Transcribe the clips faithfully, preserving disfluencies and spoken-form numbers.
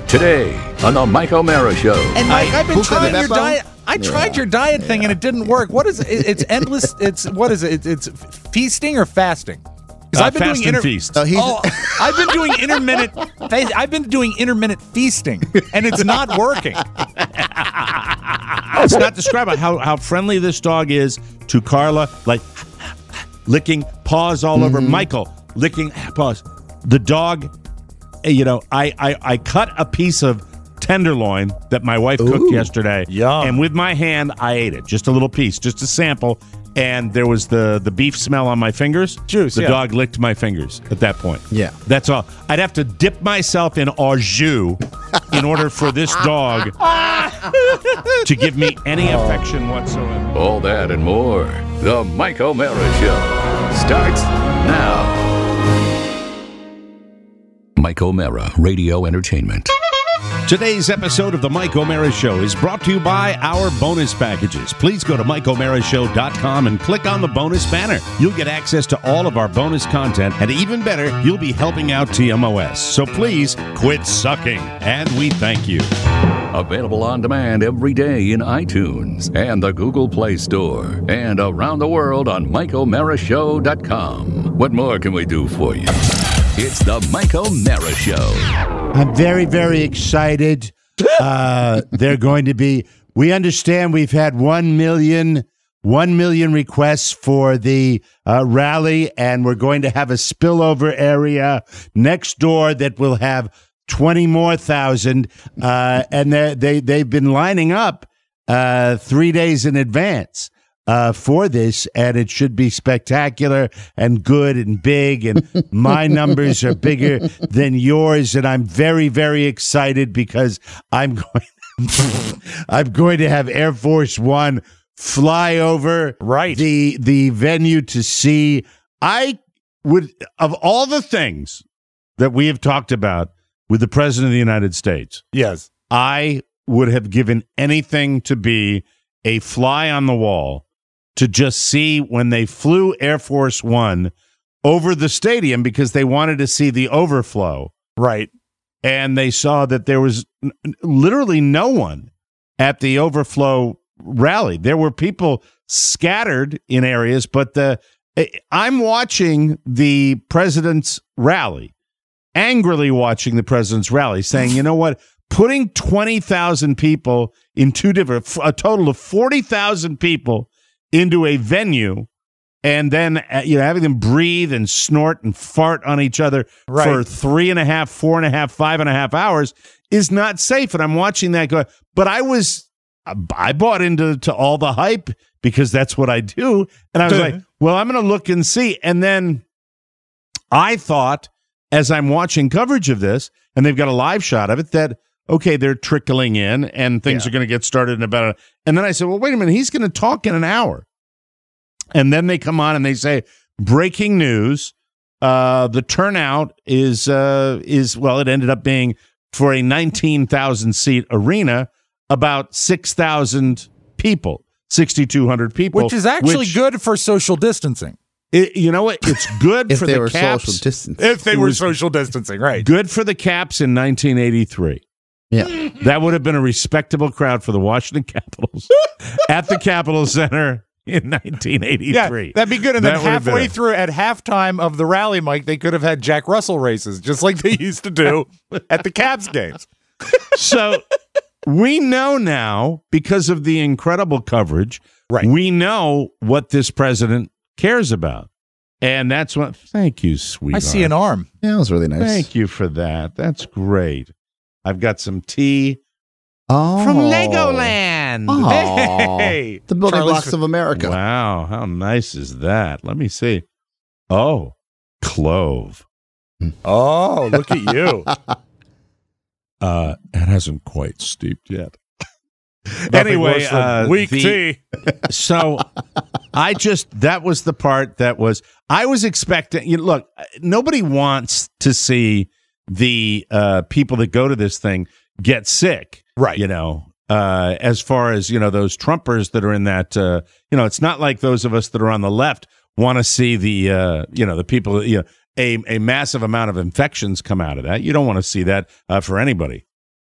Today on the Mike O'Mara Show. And Mike, I've been trying your Beppo? diet. I tried your diet thing and it didn't work. What is it? It's endless. It's what is it? It's, it's feasting or fasting? Because Uh, I've been fast doing and inter- feast. Oh, he's- Oh, I've been doing intermittent. fa- I've been doing intermittent feasting, and it's not working. Let's not describe how, how friendly this dog is to Carla, like licking paws all over Michael, licking paws. The dog, you know, I, I, I cut a piece of tenderloin that my wife cooked Ooh. yesterday, Yum. and with my hand, I ate it, just a little piece, just a sample, and there was the, the beef smell on my fingers. Juice, The yeah. dog licked my fingers at that point. Yeah. That's all. I'd have to dip myself in au jus in order for this dog to give me any affection whatsoever. All that and more. The Mike O'Mara Show starts now. Mike O'Mara Radio Entertainment. Today's episode of the Mike O'Mara Show is brought to you by our bonus packages. Please go to mike o'mara show dot com and click on the bonus banner. You'll get access to all of our bonus content, and even better, you'll be helping out T M O S. So please quit sucking, and we thank you. Available on demand every day in iTunes and the Google Play Store and around the world on mike o'mara show dot com. What more can we do for you? It's the Mike O'Mara Show. I'm very, very excited. Uh, they're going to be, we understand we've had one million, one million requests for the uh, rally, and we're going to have a spillover area next door that will have twenty more thousand. Uh, and they they they've been lining up uh, three days in advance. Uh, for this, and it should be spectacular and good and big, and my numbers are bigger than yours, and I'm very, very excited because I'm going I'm going to have Air Force One fly over Right. the the venue to see. I would, of all the things that we have talked about with the President of the United States, Yes. I would have given anything to be a fly on the wall to just see when they flew Air Force One over the stadium because they wanted to see the overflow. Right. And they saw that there was n- literally no one at the overflow rally. There were people scattered in areas, but the I'm watching the president's rally, angrily watching the president's rally, saying, you know what? Putting twenty thousand people in two different, a total of forty thousand people into a venue, and then uh, you know having them breathe and snort and fart on each other Right. for three and a half, four and a half, five and a half hours is not safe. And I'm watching that go. But I was, I bought into to all the hype because that's what I do, and I was like, well, I'm going to look and see. And then I thought, as I'm watching coverage of this, and they've got a live shot of it, that okay, they're trickling in and things Yeah. are going to get started in about a, and then I said, well, wait a minute, he's going to talk in an hour. And then they come on and they say, breaking news, uh, the turnout is, uh, is well, it ended up being for a nineteen thousand seat arena, about six thousand people, six thousand two hundred people. Which is actually which- good for social distancing. It, you know what? It's good if for they the were Caps. social distance. If they It were was- social distancing, right. Good for the Caps in nineteen eighty-three. Yeah. That would have been a respectable crowd for the Washington Capitals at the Capitol Center in nineteen eighty-three. Yeah, that'd be good. And then That would have been halfway it. through, at halftime of the rally, Mike, they could have had Jack Russell races, just like they used to do at the Caps games. So we know now, because of the incredible coverage, Right. we know what this president cares about. And that's what, thank you, sweetheart. I see an arm. Yeah, it was really nice. Thank you for that. That's great. I've got some tea Oh. from Legoland. Oh. Hey. The building Charlie's- blocks of America. Wow, how nice is that? Let me see. Oh, clove. Oh, look at you. Uh, it hasn't quite steeped yet. Nothing Anyway, worse than uh, weak the- tea. So I just, that was the part that was, I was expecting, you know, look, nobody wants to see the uh, people that go to this thing get sick. Right. You know, uh, as far as, you know, those Trumpers that are in that, uh, you know, it's not like those of us that are on the left want to see the, uh, you know, the people, you know, a, a massive amount of infections come out of that. You don't want to see that uh, for anybody.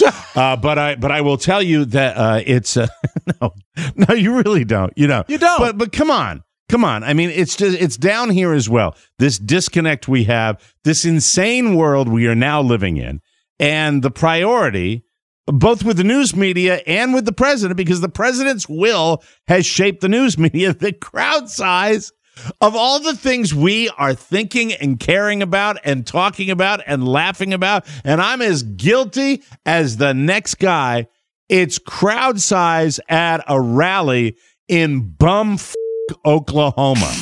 Uh, but I but I will tell you that uh, it's uh, no, no, you really don't. You know, You don't. But but come on, come on. I mean, it's just it's down here as well. This disconnect we have, this insane world we are now living in, and the priority, both with the news media and with the president, because the president's will has shaped the news media. The crowd size of all the things we are thinking and caring about and talking about and laughing about, and I'm as guilty as the next guy, it's crowd size at a rally in bumf Oklahoma.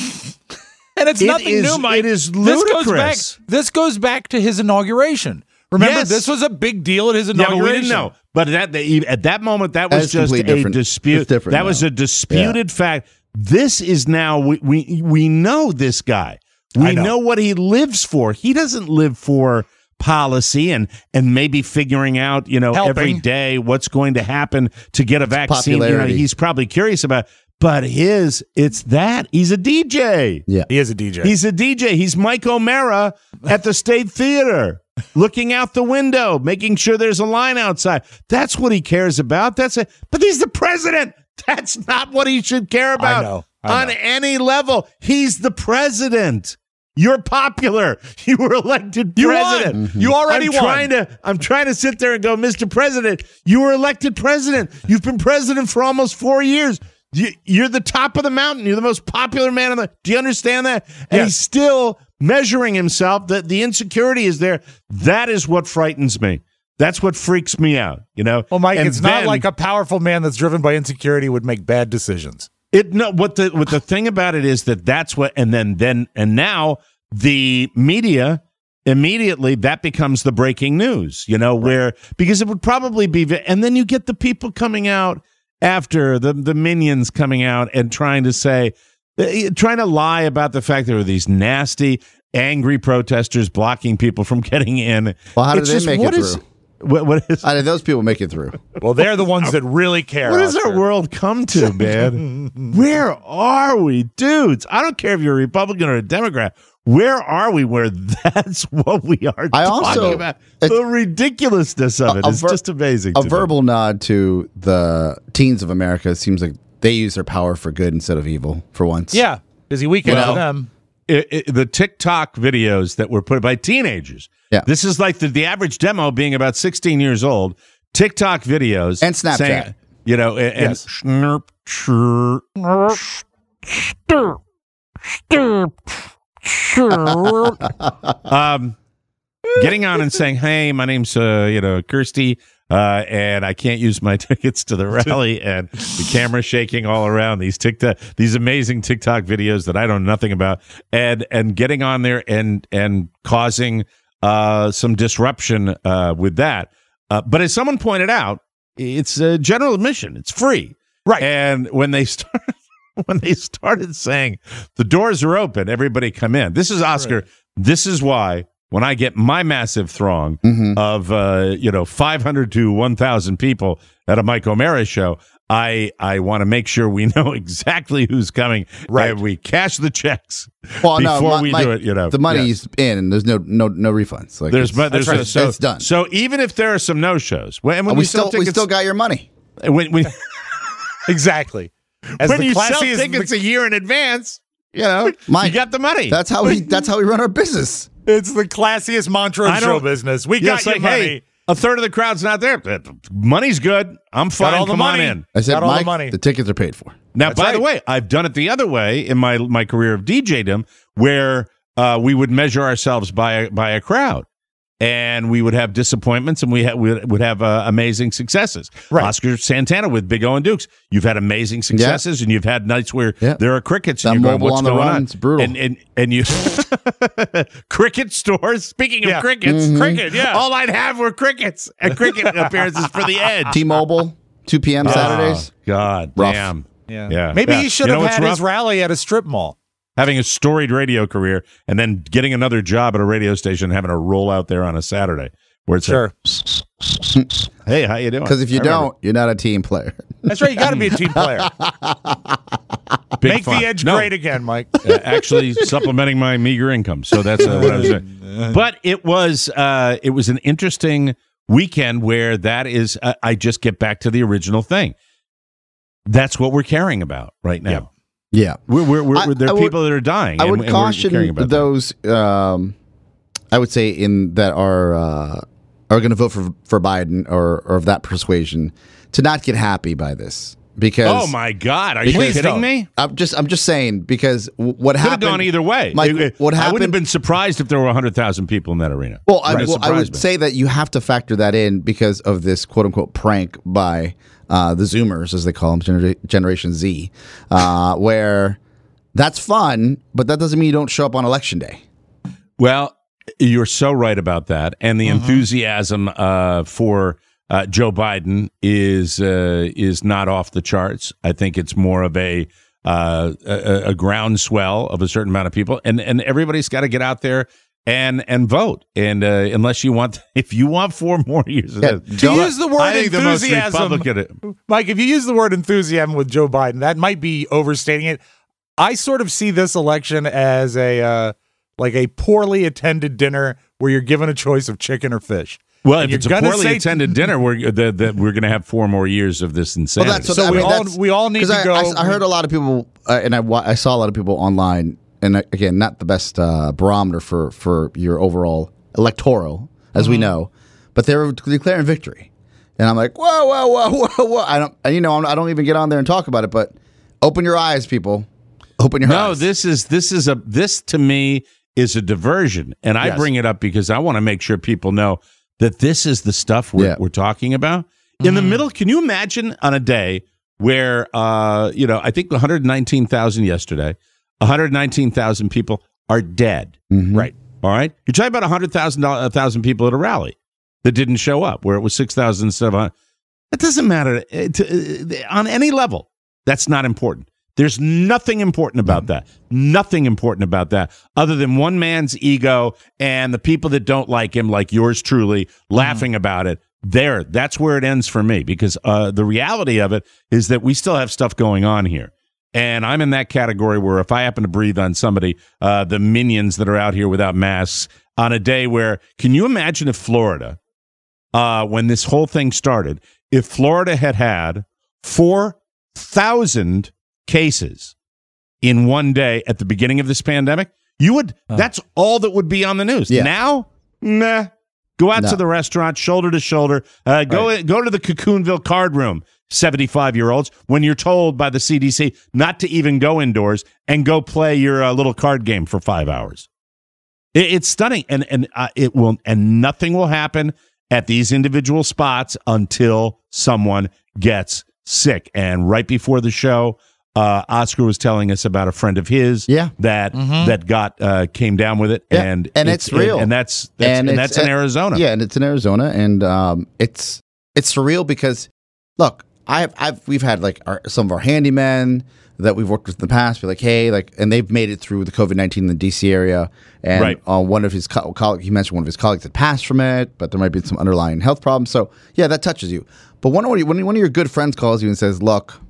And it's It nothing is- new, Mike. it is This goes back, ludicrous. this goes back to his inauguration. Remember, Yes. this was a big deal at his Yeah, inauguration. but we didn't know. But at, the, at that moment, that was That's just a completely different. dispute. It's different That was now. a disputed fact. This is now, we, we, we know this guy. We I know. know what he lives for. He doesn't live for policy and and maybe figuring out, you know, Helping. every day what's going to happen to get a vaccine. You know, popularity. he's probably curious about. But his, it's that. He's a D J. Yeah. He is a D J. He's a D J. He's Mike O'Mara at the State Theater, looking out the window, making sure there's a line outside. That's what he cares about. That's it. But he's the president. That's not what he should care about know. I on know. any level. He's the president. You're popular. You were elected You president. won. Mhm. You already I'm won. Trying to, I'm trying to sit there and go, Mister President, you were elected president. You've been president for almost four years. You, you're the top of the mountain. You're the most popular man on the. Do you understand that? And Yes. he's still measuring himself. That the insecurity is there. That is what frightens me. That's what freaks me out. You know. Well, Mike, And it's not then- like a powerful man that's driven by insecurity would make bad decisions. It no. What the what the thing about it is that that's what. And then then and now the media immediately that becomes the breaking news. You know where because it would probably be. And then you get the people coming out after the the minions coming out and trying to say, uh, trying to lie about the fact there were these nasty, angry protesters blocking people from getting in. Well, how did It's they just, make what it is- through? What, what is How did those people make it through? Well, they're the ones that really care. what does our Oscar. world come to, man? Where are we, dudes? I don't care if you're a Republican or a Democrat. Where are we where that's what we are I talking also- about? it's- The ridiculousness of it A- a is ver- just amazing. A to me. verbal nod to the teens of America seems like they use their power for good instead of evil for once. Yeah, busy weekend Well, for them. It- it- the TikTok videos that were put by teenagers. Yeah. This is like the, the average demo being about sixteen years old. TikTok videos. And Snapchat. saying, you know, and, and Yes. snurp, chirp, um, getting on and saying, "Hey, my name's uh, you know Kirsty, uh, and I can't use my tickets to the rally," and the camera shaking all around these TikTok, these amazing TikTok videos that I know nothing about, and and getting on there and and causing uh, some disruption uh, with that. Uh, but as someone pointed out, it's a general admission; it's free, Right. And when they start. When they started saying the doors are open, everybody come in. This is Oscar. Right. This is why when I get my massive throng Mhm. of uh, you know five hundred to one thousand people at a Mike O'Mara show, I I want to make sure we know exactly who's coming. Right. And we cash the checks Well, no, before Mi- we Mike, do it. You know, the money's in, and there's no no no refunds. Like There's, it's, but there's that's right. a- so it's done. So even if there are some no shows, when, when And we, we still sell we tickets, still got your money. when, when, Exactly. As when the you sell classiest- tickets a year in advance, you know, Mike, you got the money. That's how we that's how we run our business. It's the classiest mantra of I show don't- business. We Yeah, got it's your like, money. hey, a third of the crowd's not there. Uh, Money's good. I'm fine. all the Come money. on in. I said, Got all the Mike, money. the tickets are paid for. Now, That's by the right. way, I've done it the other way in my my career of DJdom, where uh, we would measure ourselves by a, by a crowd, and we would have disappointments, and we, ha- we would have uh, amazing successes. Right. Oscar Santana with Big O and Dukes, you've had amazing successes, and you've had nights where Yeah. there are crickets, That and you're going, mobile "What's on the going run, on?" it's brutal. And and and you cricket stores. Speaking of Yeah. crickets, Mhm. cricket. Yeah, all I'd have were crickets and cricket appearances for the Edge. T-Mobile, two p.m. Saturdays. Oh, God Rough. damn. Yeah. Yeah. Maybe Yeah. he should You know have what's had his rough? rally at a strip mall. Having a storied radio career and then getting another job at a radio station and having to roll out there on a Saturday where it's Sure. like, hey, how you doing? Because if you I remember. don't, you're not a team player. That's right. You got to be a team player. Big Make fun. the edge No, great again, Mike. uh, actually supplementing my meager income. So that's uh, what I was doing. But it was uh, it was an interesting weekend where that is, uh, I just get back to the original thing. That's what we're caring about right now. Yeah. We're, we're, we're, I- there are I would- people that are dying. I and- would and we're caring caution about that. those. Um, I would say in that are uh, are going to vote for for Biden or or of that persuasion to not get happy by this because. Oh my God! Are you Please kidding don't. me? I'm just I'm just saying because w- what Could have happened gone either way. Mike, It- what I happened? wouldn't have been surprised if there were one hundred thousand people in that arena. Well, I, Right. well, I Surprised would me. say that you have to factor that in because of this quote unquote prank by uh, the Zoomers, as they call them, Genera- Generation Z, uh, where that's fun, but that doesn't mean you don't show up on election day. Well, you're so right about that, and the Mm-hmm. enthusiasm uh, for uh, Joe Biden is uh, is not off the charts. I think it's more of a uh, a, a groundswell of a certain amount of people, and and everybody's got to get out there and and vote. And uh, unless you want, if you want four more years, of Yeah, that, To use the word I think the most enthusiasm, Republican- Mike, if you use the word enthusiasm with Joe Biden, that might be overstating it. I sort of see this election as a uh, like a poorly attended dinner where you're given a choice of chicken or fish. Well, And if it's a you're gonna poorly say- attended dinner, we're the, the, we're going to have four more years of this insanity. Well, that's So I we mean, all- that's- we all need 'cause to I, go- I, I heard a lot of people, uh, and I, wa- I saw a lot of people online, and uh, again, not the best uh, barometer for for your overall electoral, as we know, but they were declaring victory, and I'm like, whoa, whoa, whoa, whoa, whoa! I don't, and, you know, I'm, I don't even get on there and talk about it, but open your eyes, people, open your No, eyes. this is this is a this to me is a diversion, and I Yes. bring it up because I want to make sure people know that this is the stuff we're Yeah. we're talking about. In the middle, can you imagine on a day where uh you know I think one hundred nineteen thousand yesterday, one hundred nineteen thousand people are dead. Right. All right, you're talking about one hundred thousand a thousand people at a rally that didn't show up, where it was six thousand instead of one hundred. That doesn't matter uh, to, uh, on any level. That's not important. There's nothing important about that. Nothing important about that other than one man's ego and the people that don't like him, like yours truly, laughing about it. There, that's where it ends for me because uh, the reality of it is that we still have stuff going on here. And I'm in that category where if I happen to breathe on somebody, uh, the minions that are out here without masks on a day where, can you imagine if Florida, uh, when this whole thing started, if Florida had had four thousand cases in one day at the beginning of this pandemic, you would, that's all that would be on the news. Yeah. Now, nah. Go out No. to the restaurant, shoulder to shoulder. Uh, go go to the Cocoonville card room, seventy-five-year-olds, when you're told by the C D C not to even go indoors and go play your uh, little card game for five hours. It, it's stunning, and and uh, it will, and nothing will happen at these individual spots until someone gets sick. And right before the show, uh, Oscar was telling us about a friend of his Yeah. that that got uh, came down with it, Yeah, and and it's real. and, that's that's and, it's- that's in and- Arizona. Yeah, and it's in Arizona, and um, it's it's surreal because look, I've I've we've had like our, some of our handymen that we've worked with in the past be like, hey, like, and they've made it through the COVID nineteen in the D C area, and Right. uh, one of his co- colleagues, he mentioned one of his colleagues had passed from it, but there might be some underlying health problems. So yeah, that touches you. But one of your, when one of your good friends calls you and says, look,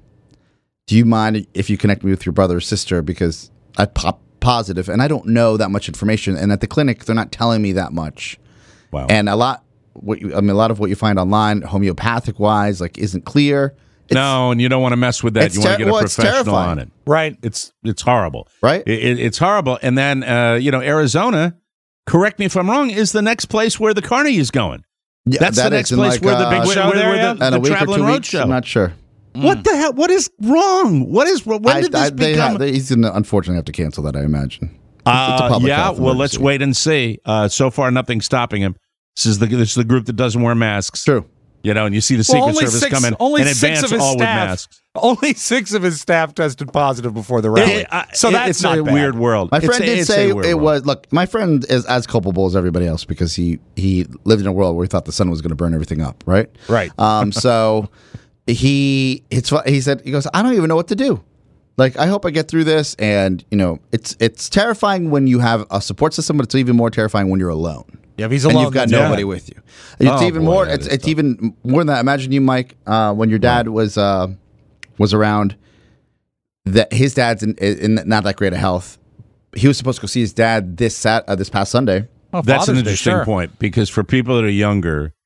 do you mind if you connect me with your brother or sister because I pop positive and I don't know that much information, and at the clinic they're not telling me that much. Wow. And a lot, what you, I mean, a lot of what you find online, homeopathic wise, like isn't clear. It's, no, and you don't want to mess with that. it's You want to ter- get a well, it's professional terrifying. on it. Right. It's it's horrible. Right? It, it- it's horrible. And then uh, you know, Arizona, correct me if I'm wrong, is the next place where the Carney is going. Yeah, That's that the is next in place like, where the uh, big show where- there, where yeah? the- and the a week or traveling two road weeks. show. I'm not sure. What the hell? What is wrong? What is when I, did this I, they become? ha- they, he's going to unfortunately have to cancel that, I imagine. It's, Uh, it's a public yeah, health well, let's emergency. wait and see. Uh, so far, nothing's stopping him. This is the this is the group that doesn't wear masks. True. You know, and you see the Well, Secret only Service six, come in only and six advance of his all with staff, masks. Only six of his staff tested positive before the rally. It- uh, so it- that's it's not a bad. weird world. My It's friend a- did it's a say weird it world. was. Look, my friend is as culpable as everybody else because he he lived in a world where he thought the sun was going to burn everything up. Right. Right. Um. So he it's fu- he said he goes, I don't even know what to do. Like, I hope I get through this, and you know, it's it's terrifying when you have a support system, but it's even more terrifying when you're alone. Yeah, if he's And alone, you've got then- nobody yeah. with you. It's Oh, even boy, more. that It's is it's tough. even more than that. Imagine you, Mike, uh, when your dad was uh, was around. That his dad's in, in not that great of health. He was supposed to go see his dad this sat uh, this past Sunday. Oh, That's an Father's Day, interesting sure. point because for people that are younger,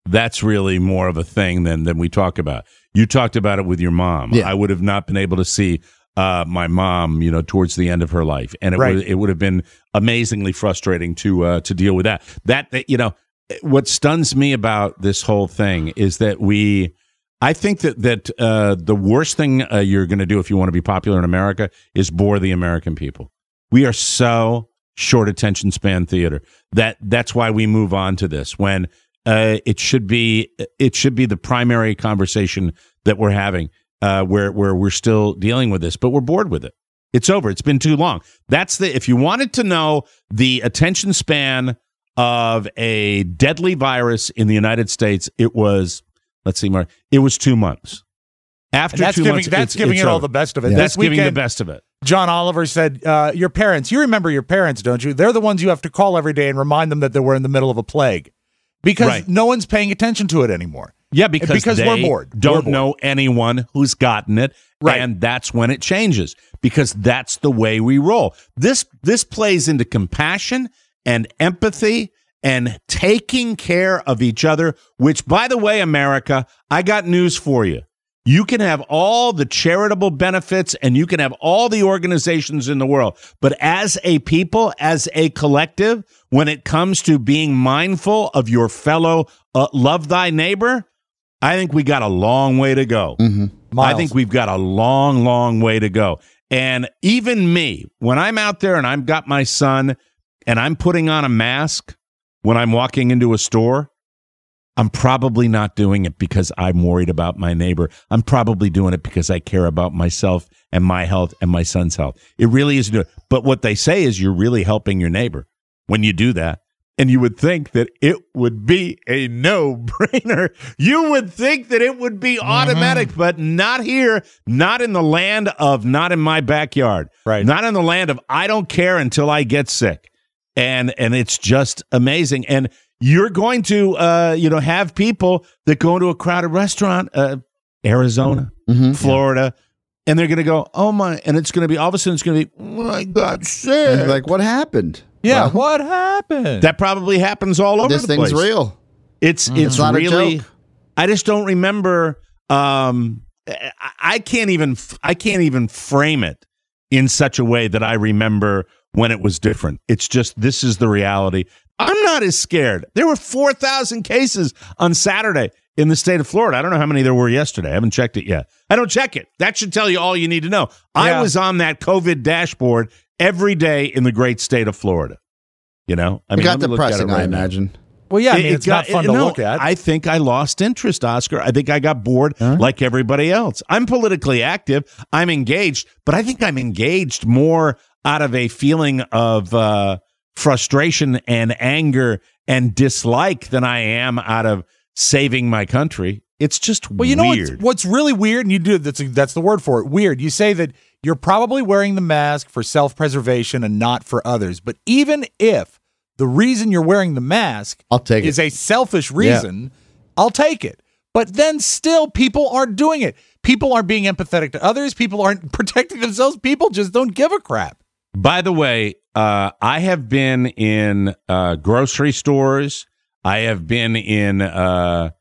that's really more of a thing than than we talk about. You talked about it with your mom. Yeah. I would have not been able to see uh, my mom, you know, towards the end of her life, and it Right. would it would have been amazingly frustrating to uh, to deal with that. That that, you know, what stuns me about this whole thing is that we. I think that that uh, the worst thing uh, you're going to do if you want to be popular in America is bore the American people. We are so short attention span theater that that's why we move on to this when uh, it should be it should be the primary conversation that we're having uh, where where we're still dealing with this, but we're bored with it. It's over. It's been too long. That's the if you wanted to know the attention span of a deadly virus in the United States, it was. Let's see, Mark. It was two months. After And that's two giving, months, that's it's, giving it's it all over. the best of it. Yeah. This That's giving the weekend, best of it. John Oliver said, uh, your parents, you remember your parents, don't you? They're the ones you have to call every day and remind them that they were in the middle of a plague because Right. no one's paying attention to it anymore. Yeah, because, because they we're bored. don't We're bored. know anyone who's gotten it, Right. and that's when it changes because that's the way we roll. This this plays into compassion and empathy and taking care of each other, which, by the way, America, I got news for you. You can have all the charitable benefits and you can have all the organizations in the world. But as a people, as a collective, when it comes to being mindful of your fellow, uh, love thy neighbor, I think we got a long way to go. I Miles. think we've got a long, long way to go. And even me, when I'm out there and I've got my son and I'm putting on a mask when I'm walking into a store, I'm probably not doing it because I'm worried about my neighbor. I'm probably doing it because I care about myself and my health and my son's health. It really is doing. But what they say is you're really helping your neighbor when you do that. And you would think that it would be a no-brainer. You would think that it would be automatic, but not here, not in the land of not in my backyard. Right. Not in the land of I don't care until I get sick. And and it's just amazing. And you're going to, uh, you know, have people that go into a crowded restaurant, uh, Arizona, Mhm. Florida, and they're going to go, oh my, and it's going to be, all of a sudden it's going to be, oh, I got And sick. like, what happened? Yeah, Well, what happened? That probably happens all over this the thing's place. real. It's it's It's not a really. joke. I just don't remember. Um, I, I can't even. I can't even frame it in such a way that I remember when it was different. It's just this is the reality. I'm not as scared. There were four thousand cases on Saturday in the state of Florida. I don't know how many there were yesterday. I haven't checked it yet. I don't check it. That should tell you all you need to know. I Yeah. was on that COVID dashboard every day in the great state of Florida. You know, I It mean, got let me look at it depressing, I right now. imagine. well, yeah, I It- mean, it it's got- not fun it- to no, look at. I think I lost interest, Oscar. I think I got bored like everybody else. I'm politically active. I'm engaged, but I think I'm engaged more out of a feeling of uh, frustration and anger and dislike than I am out of saving my country. It's just Well, you know what's, weird. what's really weird, and you do that's that's the word for it. Weird. You say that you're probably wearing the mask for self-preservation and not for others. But even if the reason you're wearing the mask I'll take is it. a selfish reason, I'll take it. But then still, people aren't doing it. People aren't being empathetic to others. People aren't protecting themselves. People just don't give a crap. By the way, uh, I have been in uh, grocery stores. I have been in uh,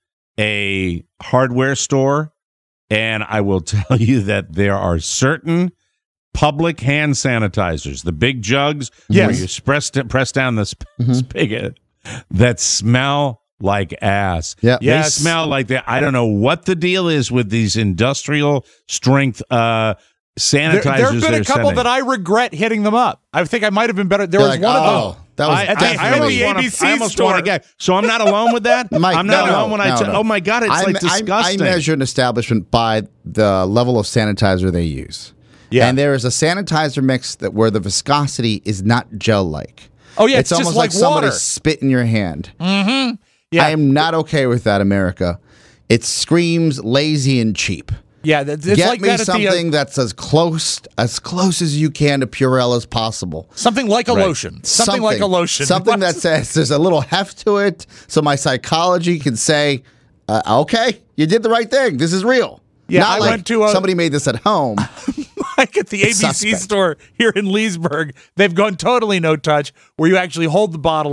a hardware store, and I will tell you that there are certain public hand sanitizers, the big jugs where Yes. you press, press down the sp- spigot, that smell like ass. Yeah. They Yes. smell like that. I don't know what the deal is with these industrial strength uh, sanitizers. There, there have been they're a couple sending. that I regret hitting them up. I think I might have been better. There You're was like, one oh, of them. that was I, I, at the- I at almost the want A B to. C I almost store. want to get. So I'm not alone with that. Mike, I'm not no, alone when I. no, tell. no. Oh my God, it's I'm- like I'm- disgusting. I measure an establishment by the level of sanitizer they use. Yeah. And there is a sanitizer mix that where the viscosity is not gel-like. Oh, yeah, it's, it's just almost like somebody water. spit in your hand. Yeah. I am not okay with that, America. It screams lazy and cheap. Yeah, that- it's Get like me that at the, uh, something that's as close as close as you can to Purell as possible. something like a lotion. Something, like a lotion. Something that says there's a little heft to it, so my psychology can say, uh, "Okay, you did the right thing. This is real." Yeah, Not I like went to a- somebody made this at home. like at the A B C Suspect. store here in Leesburg, they've gone totally no touch, where you actually hold the bottle up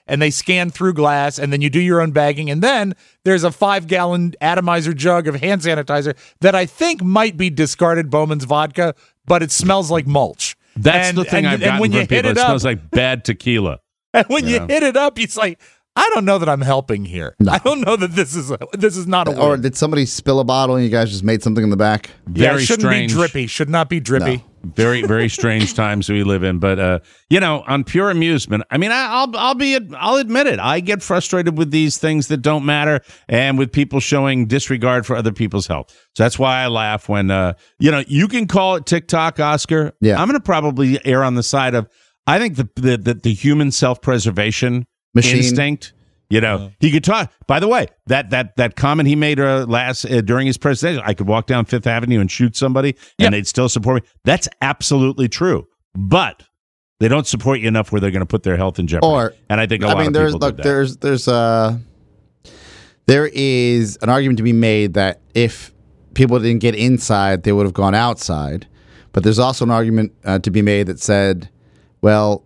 and they scan through glass, and then you do your own bagging. And then there's a five-gallon atomizer jug of hand sanitizer that I think might be discarded Bowman's vodka, but it smells like mulch. That's and, the thing and, I've and gotten when from you people. hit It, it up, smells like bad tequila. and when you you know? hit it up, it's like, I don't know that I'm helping here. No. I don't know that this is a, this is not a Or win. did somebody spill a bottle and you guys just made something in the back? Yeah, Very it shouldn't strange. be drippy. Should not be drippy. No. Very, very strange times we live in. But uh, you know, on pure amusement, I mean, I, I'll, I'll be, I'll admit it. I get frustrated with these things that don't matter, and with people showing disregard for other people's health. So that's why I laugh when, uh, you know, you can call it TikTok, Oscar. Yeah. I'm going to probably err on the side of, I think the the the, the human self preservation Machine. instinct. You know, he could talk. By the way, that that that comment he made uh, last uh, during his presentation, I could walk down Fifth Avenue and shoot somebody, Yep. and they'd still support me. That's absolutely true. But they don't support you enough where they're going to put their health in jeopardy. Or, and I think a I lot mean, of there's people look, did that. there's there's uh there is an argument to be made that if people didn't get inside, they would have gone outside. But there's also an argument uh, to be made that said, well,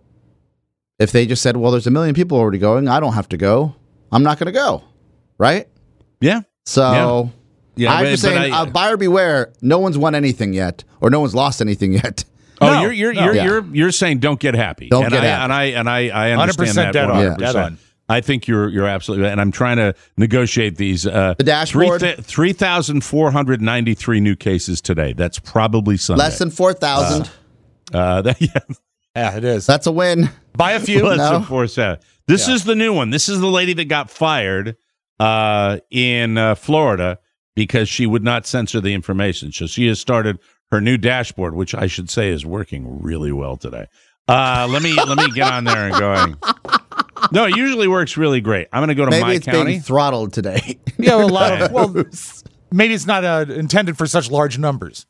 if they just said, well, there's a million people already going, I don't have to go. I'm not going to go, right? Yeah. So Yeah, I'm but- just but saying, I- uh, buyer beware. No one's won anything yet, or no one's lost anything yet. Oh, No, you're you're no. you're, Yeah. you're you're saying don't get happy. Don't and get I, happy. And I and I I one hundred understand percent that dead on. one hundred percent. Dead on. I think you're you're absolutely right, and I'm trying to negotiate these. Uh, The dashboard? three thousand four hundred ninety three new cases today. That's probably Sunday. Less than four thousand. uh, that, yeah, Yeah, it is. That's a win. Buy a few. Let's No. enforce that. This Yeah. is the new one. This is the lady that got fired uh, in uh, Florida because she would not censor the information. So she has started her new dashboard, which I should say is working really well today. Uh, let me let me get on there and going. No, it usually works really great. I'm going to go to Maybe my it's county. being throttled today. Yeah, well, a lot of well, maybe it's not uh, intended for such large numbers.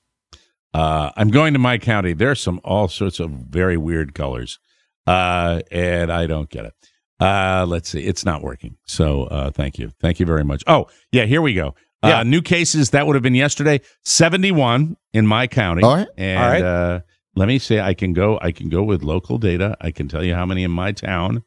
Uh, I'm going to my county. There's some all sorts of very weird colors, uh, and I don't get it. Uh, let's see. It's not working. So uh, thank you. Thank you very much. Oh, yeah, here we go. Uh, Yeah. New cases, that would have been yesterday, seventy-one in my county. All right. And All right. Uh, let me say, I can go I can go with local data. I can tell you how many in my town.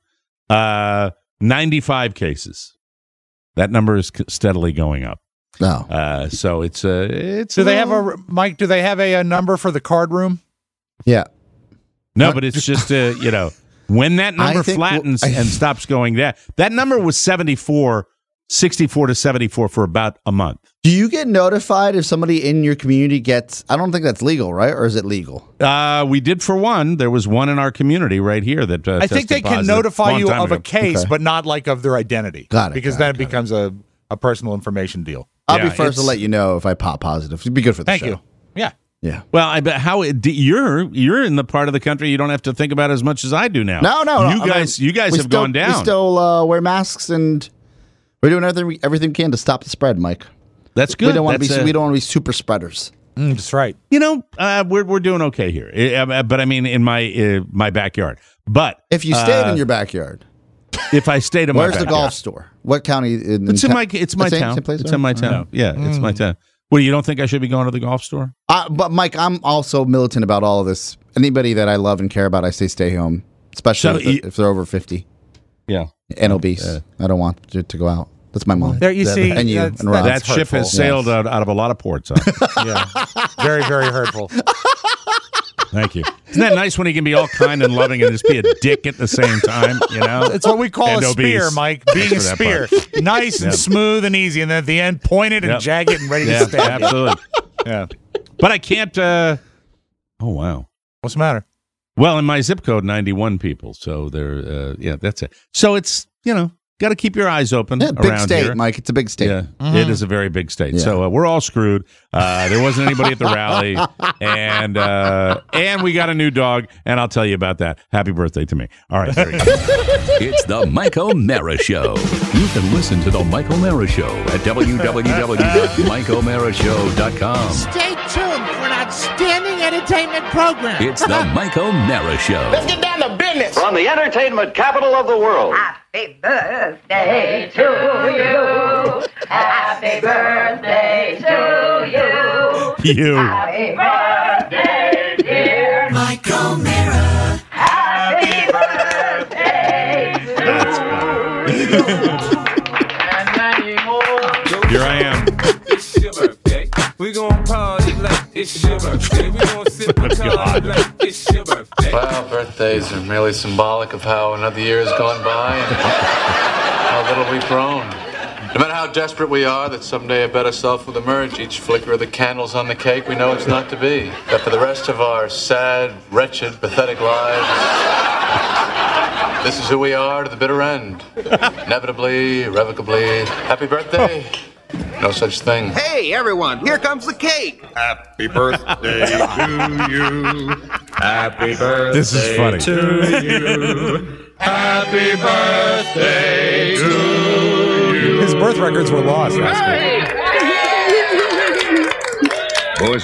Uh, ninety-five cases. That number is c- steadily going up. No. Uh, so it's uh, it's Do they have little- a Mike? Do they have a, a number for the card room? Yeah. No, but it's just uh, you know, when that I number think- flattens I- and stops going that that number was seventy-four, sixty-four to seventy-four for about a month. Do you get notified if somebody in your community gets? I don't think that's legal, right? Or is it legal? Uh, we did for one. There was one in our community right here that uh, I think they tested can positive notify long you time of a ago. case, Okay. but not like of their identity. Got it, Because got then it, it got becomes a, a personal information deal. I'll Yeah, be first to it's- let you know if I pop positive. It'd be good for the Thank show. you. Yeah. Yeah. Well, I bet how it, d- you're you're in the part of the country you don't have to think about it as much as I do now. No, no, no. You I guys, mean, you guys we have still- gone down. We still uh, wear masks and we're doing everything we, everything we can to stop the spread, Mike. That's good. We don't want to be. That's, uh, we don't want to be super spreaders. Mm, that's right. You know, uh, we're we're doing okay here. Uh, but I mean, in my uh, my backyard. But If you stayed uh, in your backyard, if I stayed in my where's the backyard. golf store? What county? In, It's in ta- my it's my the same- town. same place, It's right? in my town. Yeah, it's Mm. my town. Well, you don't think I should be going to the golf store? Uh, but Mike, I'm also militant about all of this. Anybody that I love and care about, I say stay home, especially So if, they're, you- if they're over fifty Yeah. and obese. I don't want to, to go out. That's my mom. There you see, and you, that's, and Rob. that's That ship hurtful. has sailed out, out of a lot of ports. Huh? Yeah, very, very hurtful. Thank you. Isn't that nice when he can be all kind and loving and just be a dick at the same time? You know, It's what we call And a spear, obese. Mike. Being a for that spear, part. nice and Yep. smooth and easy, and then at the end, pointed and Yep. jagged and ready yeah, to stab you. absolutely. Yeah. But I can't. Uh, oh wow. What's the matter? Well, in my zip code, ninety-one people. So they're uh, yeah, that's it. So it's you know got to keep your eyes open Yeah, big around state, here. Mike. It's a big state. Yeah, it is a very big state. Yeah. So uh, we're all screwed. Uh, there wasn't anybody at the rally, and uh, and we got a new dog, and I'll tell you about that. Happy birthday to me. All right, there you go. It's the Mike O'Mara Show. You can listen to the Mike O'Mara Show at w w w dot mike o'mara show dot com. Stay tuned for an outstanding entertainment program. It's the Mike O'Mara Show. Let's get down to business. From the entertainment capital of the world. Happy birthday to you. Happy birthday to you. You. Happy birthday, dear Mike O'Mara. Happy birthday to you and many more. Here I am. It's your birthday. We gon' party like it's your birthday. We gon' sip a card like it's your birthday. Well, birthdays are merely symbolic of how another year has gone by and how little we've grown. No matter how desperate we are that someday a better self will emerge, each flicker of the candles on the cake, we know it's not to be. That for the rest of our sad, wretched, pathetic lives, this is who we are to the bitter end. Inevitably, irrevocably. Happy birthday. No such thing. Hey, everyone, here comes the cake. Happy birthday to you. Happy birthday This is funny. to you. Happy birthday to you. His birth records were lost last week. Boys,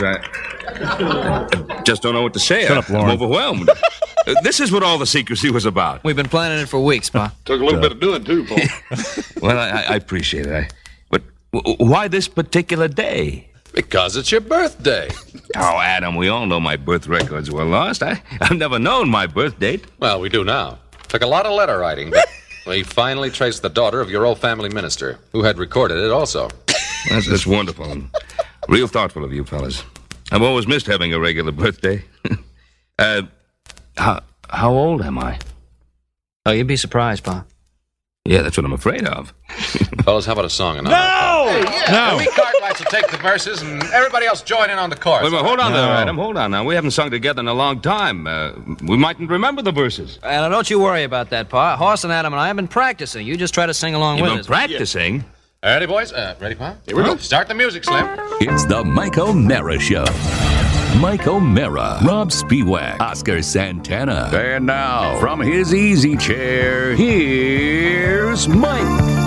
I just don't know what to say. Shut up, Lauren. I'm overwhelmed. Uh, This is what all the secrecy was about. We've been planning it for weeks, Pa. Took a little bit of doing, too, Paul. Well, I, I appreciate it. I, but w- why this particular day? Because it's your birthday. Oh, Adam, we all know my birth records were lost. I, I've never known my birth date. Well, we do now. Took a lot of letter writing, but we finally traced the daughter of your old family minister, who had recorded it also. That's, that's wonderful. And real thoughtful of you fellas. I've always missed having a regular birthday. uh, how, how old am I? Oh, you'd be surprised, Pa. Yeah, that's what I'm afraid of. Fellas, how about a song? And No! Hey, yeah. No. We Cartwrights will take the verses, and everybody else join in on the chorus. Wait, wait, hold on No. there, Adam. Hold on now. We haven't sung together in a long time. Uh, we mightn't remember the verses. And don't you worry about that, Pa. Horse and Adam and I have been practicing. You just try to sing along You've with been us. practicing? Ready, boys? Uh, ready, Pa? Here we go. Start the music, Slim. It's the Mike O'Mara Show. Mike O'Mara, Rob Spiewak, Oscar Santana. And now, from his easy chair, here's Mike.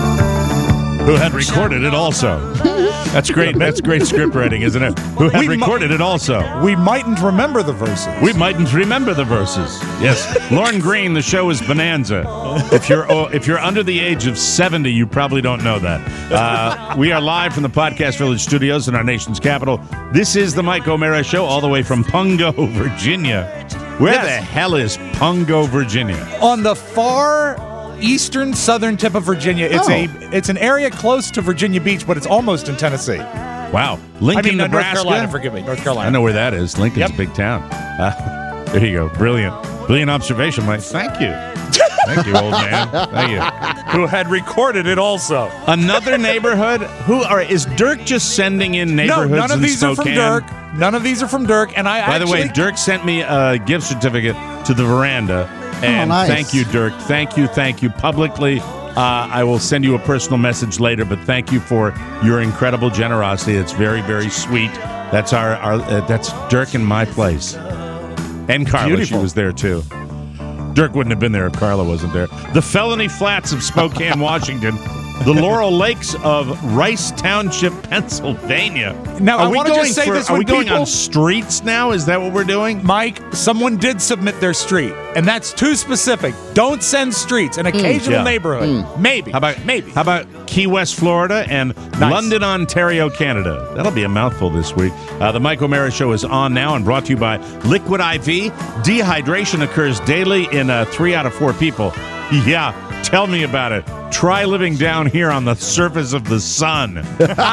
Who had recorded it also. That's great. That's great script writing, isn't it? Who had We mu- recorded it also. We mightn't remember the verses. We mightn't remember the verses. Yes, Lauren Green. The show is Bonanza. If you're oh, if you're under the age of seventy, you probably don't know that. Uh, we are live from the Podcast Village Studios in our nation's capital. This is the Mike O'Mara Show, all the way from Pungo, Virginia. Where Yes. the hell is Pungo, Virginia? On the far eastern southern tip of Virginia, it's Oh. a it's an area close to Virginia Beach, but it's almost in Tennessee. Wow, Lincoln, I mean, uh, North Nebraska. Carolina. Forgive me, North Carolina. I know where that is. Lincoln's Yep. a big town. Uh, there you go. Brilliant. Brilliant observation, Mike. Thank you. Thank you, old man. Thank you. Who had recorded it also? Another neighborhood? Who are is Dirk just sending in No, neighborhoods none of in these are from Spokane? Dirk. None of these are from Dirk. And I By actually, the way, Dirk sent me a gift certificate to the veranda. And nice. thank you, Dirk. Thank you, thank you publicly. Uh, I will send you a personal message later, but thank you for your incredible generosity. It's very, very sweet. That's our, our uh, that's Dirk in my place. And Carla, Beautiful. she was there too. Dirk wouldn't have been there if Carla wasn't there. The Felony Flats of Spokane, Washington. The Laurel Lakes of Rice Township, Pennsylvania. Now, are I we wanna going just say for- this Are we when going people- on streets now? Is that what we're doing? Mike, someone did submit their street, and that's too specific. Don't send streets. An occasional yeah. neighborhood, maybe. How about maybe? How about Key West, Florida, and Nice. London, Ontario, Canada? That'll be a mouthful this week. Uh, the Mike O'Mara Show is on now and brought to you by Liquid I V. Dehydration occurs daily in uh, three out of four people. Yeah, tell me about it. Try living down here on the surface of the sun.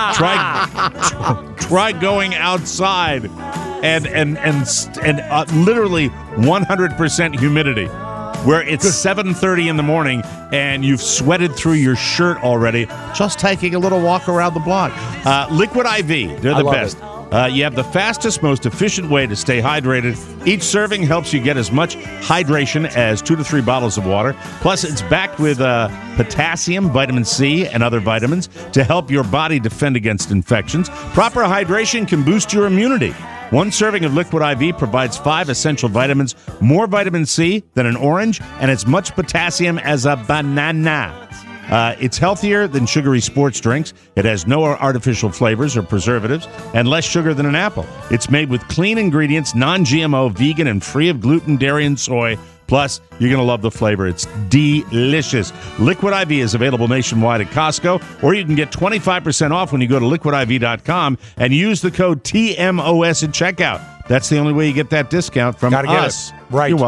try, try going outside and and and and uh, literally one hundred percent humidity, where it's seven thirty in the morning and you've sweated through your shirt already just taking a little walk around the block. Uh, Liquid I V, they're I the love best. Uh, you have the fastest, most efficient way to stay hydrated. Each serving helps you get as much hydration as two to three bottles of water. Plus, it's backed with uh, potassium, vitamin C, and other vitamins to help your body defend against infections. Proper hydration can boost your immunity. One serving of Liquid I V provides five essential vitamins, more vitamin C than an orange, and as much potassium as a banana. Uh, it's healthier than sugary sports drinks. It has no artificial flavors or preservatives and less sugar than an apple. It's made with clean ingredients, non-G M O, vegan, and free of gluten, dairy, and soy. Plus, you're going to love the flavor. It's delicious. Liquid I V is available nationwide at Costco, or you can get twenty-five percent off when you go to liquid I V dot com and use the code T M O S at checkout. That's the only way you get that discount from Gotta get us. it. Right. You're welcome.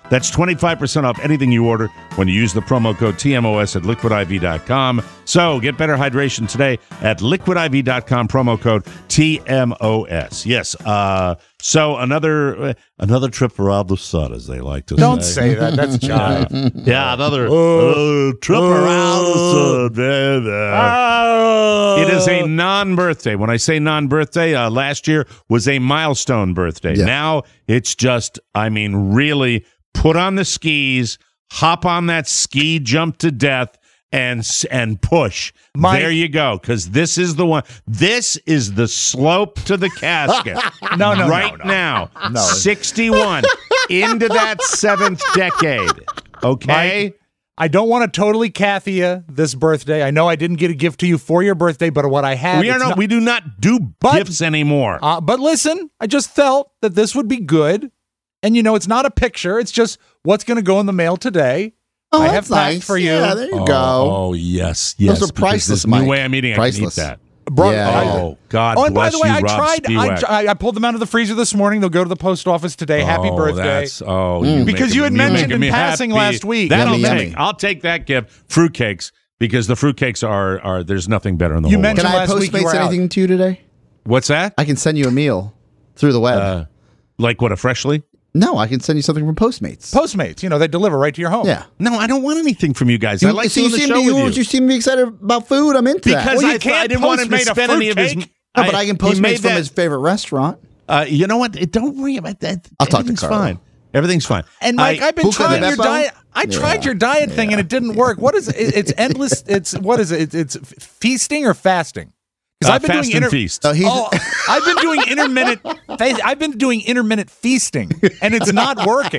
That's twenty-five percent off anything you order when you use the promo code T M O S at liquid I V dot com. So get better hydration today at liquid I V dot com, promo code T M O S. Yes. Uh, so another uh, another trip around the sun, as they like to Don't say. say that. That's jive. Yeah, another Oh. uh, trip Oh. around the sun. Man, uh, Oh. It is a non-birthday. When I say non-birthday, uh, last year was a milestone birthday. Yeah. Now it's just, I mean, really put on the skis, hop on that ski jump to death, and s- and push. My- there you go, because this is the one. This is the slope to the casket. No, no, right no, no. now, No. sixty-one into that seventh decade. Okay. Mike, I don't want to totally Kathy you this birthday. I know I didn't get a gift to you for your birthday, but what I have, we are it's not, not- we do not do But- gifts anymore. Uh, but listen, I just felt that this would be good. And, you know, it's not a picture. It's just what's going to go in the mail today. Oh, I that's have packed nice. for you. Yeah, there you oh, go. Oh, yes, yes. Those are because priceless, this new Mike. way I'm eating, Priceless. I can eat that. Bro, Yeah. I- Oh, God oh, and by bless the way, you, I Rob tried. I, Spiewak. I, I pulled them out of the freezer this morning. They'll go to the post office today. Happy Oh, birthday. That's, oh, Mm. you Because making you had me- mentioned making in me passing happy. last week. That'll Yummy, take. yummy. I'll take that gift. Fruitcakes, because the fruitcakes are are. There's nothing better in the You whole world. mentioned Can I last week you Postmates were out. anything to you today? What's that? I can send you a meal through the web. Uh, like what? A Freshly? no, I can send you something from Postmates. Postmates, you know, they deliver right to your home. yeah. No, I don't want anything from you guys. You, I like so doing you the seem show to, with you, you. you seem to be excited about food. I'm into that. Because Well, you I, can't I didn't want him to Postmate a spend any of his. fruitcake. No, but I can he made Postmates from that- his favorite restaurant. Uh, you know what? It- Don't worry about that. I'll talk to Everything's Carlo. fine. Everything's fine. And Mike, I, have been Buca de trying your Beppo? diet. I tried Yeah. your diet thing and it didn't work. What is it? It's endless. It's what is it? It's, it's feasting or fasting? Uh, I've been fast doing and inter- feast. Oh, he's, Oh, I've been doing intermittent. I've been doing intermittent feasting, and it's not working.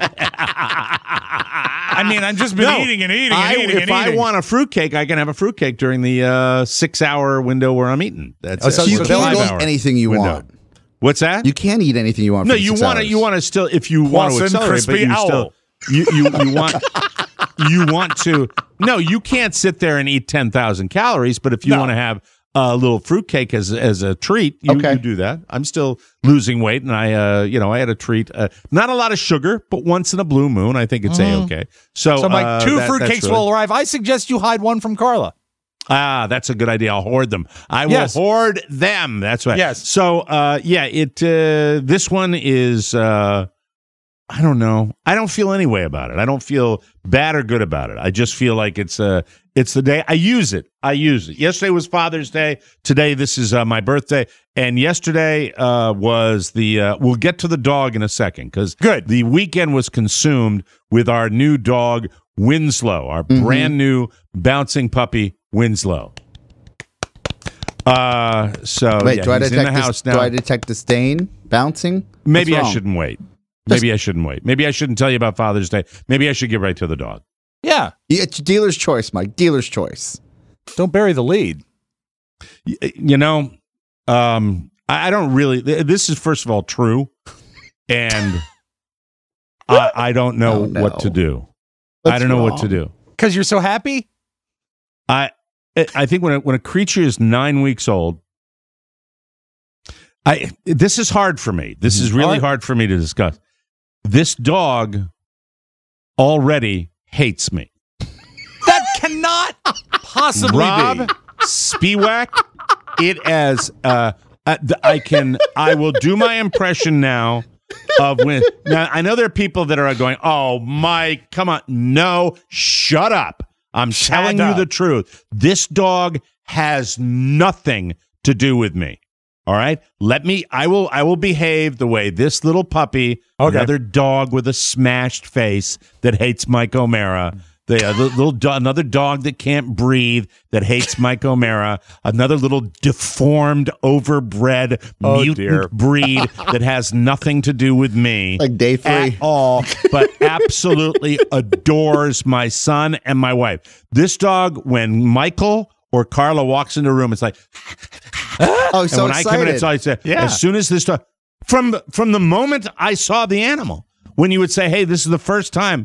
I mean, I've just been No, eating and eating and I, eating if and I eating. want a fruitcake, I can have a fruitcake during the uh, six-hour window where I'm eating. That's Oh, it. so you so Or they'll can't eat eat five-hour anything you window. want. What's that? You can't eat anything you want. no, for you six want to. hours. You want to still. If you want to Wasson accelerate, but Crispy you Owl. still. You, you you want you want to. No, you can't sit there and eat ten thousand calories. But if you No. want to have a little fruitcake as as a treat, you, Okay. you do that. I'm still losing weight, and I uh you know I had a treat. Uh, not a lot of sugar, but once in a blue moon, I think it's a okay. So So, Mike, uh, two that- that's fruitcakes really- will arrive. I suggest you hide one from Carla. Ah, that's a good idea. I'll hoard them. I will Yes. hoard them. That's right. Yes. So, uh, yeah, it. Uh, this one is. Uh, I don't know. I don't feel any way about it. I don't feel bad or good about it. I just feel like it's uh it's the day I use it. I use it. Yesterday was Father's Day. Today, this is uh, my birthday. And yesterday uh, was the. Uh, we'll get to the dog in a second because Good. the weekend was consumed with our new dog Winslow, our brand new bouncing puppy Winslow. Uh, so Wait, yeah, do I he's detect in the this, house Do now. I detect disdain bouncing? Maybe What's I wrong? shouldn't wait. Maybe I shouldn't wait. Maybe I shouldn't tell you about Father's Day. Maybe I should get right to the dog. Yeah. Yeah, It's dealer's choice, Mike. Dealer's choice. Don't bury the lead. Y- You know, um, I, I don't really. th- This is first of all true, and I, I don't know Oh, no. what to do. I What's don't know what to wrong? do. Because you're so happy? I I think when a, when a creature is nine weeks old, I this is hard for me. This is really All right. hard for me to discuss. This dog already hates me. That cannot possibly Rob be. Spiewak, it as uh, uh, th- I can I will do my impression now of when. Now I know there are people that are going, "Oh, Mike, come on, no, shut up." I'm Shut telling you up. the truth. This dog has nothing to do with me. All right, let me. I will. I will behave the way this little puppy, Okay. another dog with a smashed face that hates Mike O'Mara. The uh, little, little do- another dog that can't breathe that hates Mike O'Mara. Another little deformed, overbred, Oh, mutant dear. breed that has nothing to do with me Like day three. at all, but absolutely adores my son and my wife. This dog, when Michael or Carla walks into the room, it's like. Oh, And so when I come in, excited. it's like, say, Yeah. as soon as this dog, from from the moment I saw the animal, when you would say, "Hey, this is the first time,"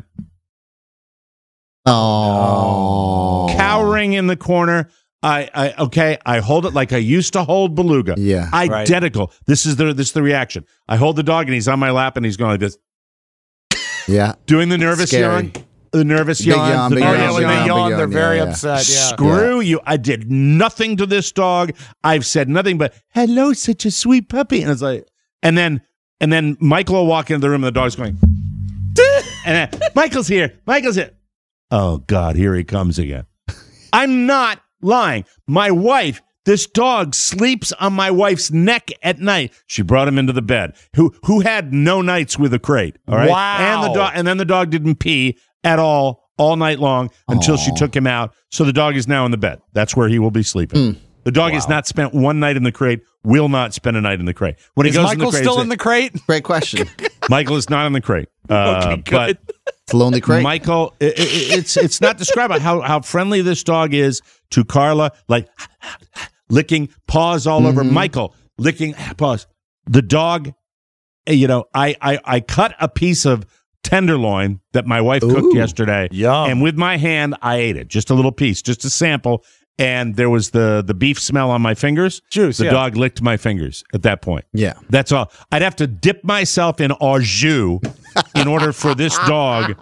Oh. cowering in the corner. I, I okay. I hold it like I used to hold Beluga. Yeah. identical. This is the this is the reaction. I hold the dog and he's on my lap and he's going like this. Yeah. Doing the nervous Scary. yawn. The nervous Big yawn. yawn, the big Oh, nervous yeah, when yawn, they big yawn, yawn, they're very yeah, yeah. upset. Yeah. Screw you. I did nothing to this dog. I've said nothing but, hello, such a sweet puppy. And it's like, and then, and then Michael will walk into the room and the dog's going, and then, Michael's here. Michael's here. Oh, God, here he comes again. I'm not lying. My wife, this dog sleeps on my wife's neck at night. She brought him into the bed. Who who had no nights with a crate. All right. Wow. And the dog and then the dog didn't pee at all all night long until she took him out. So the dog is now in the bed. That's where he will be sleeping. Mm. The dog has not spent one night in the crate, will not spend a night in the crate. When Is he goes Michael in the crate, still he's in like, the crate? Great question. Michael is not in the crate. Uh, Okay, good. But It's a lonely crate. Michael, it, it, it's it's not describable how how friendly this dog is to Carla, like licking paws all over Michael, licking paws. The dog, you know, I I, I cut a piece of tenderloin that my wife cooked Ooh. yesterday, Yum. and with my hand I ate it, just a little piece, just a sample. And there was the the beef smell on my fingers. Juice, The yeah. dog licked my fingers at that point. Yeah. That's all. I'd have to dip myself in au jus in order for this dog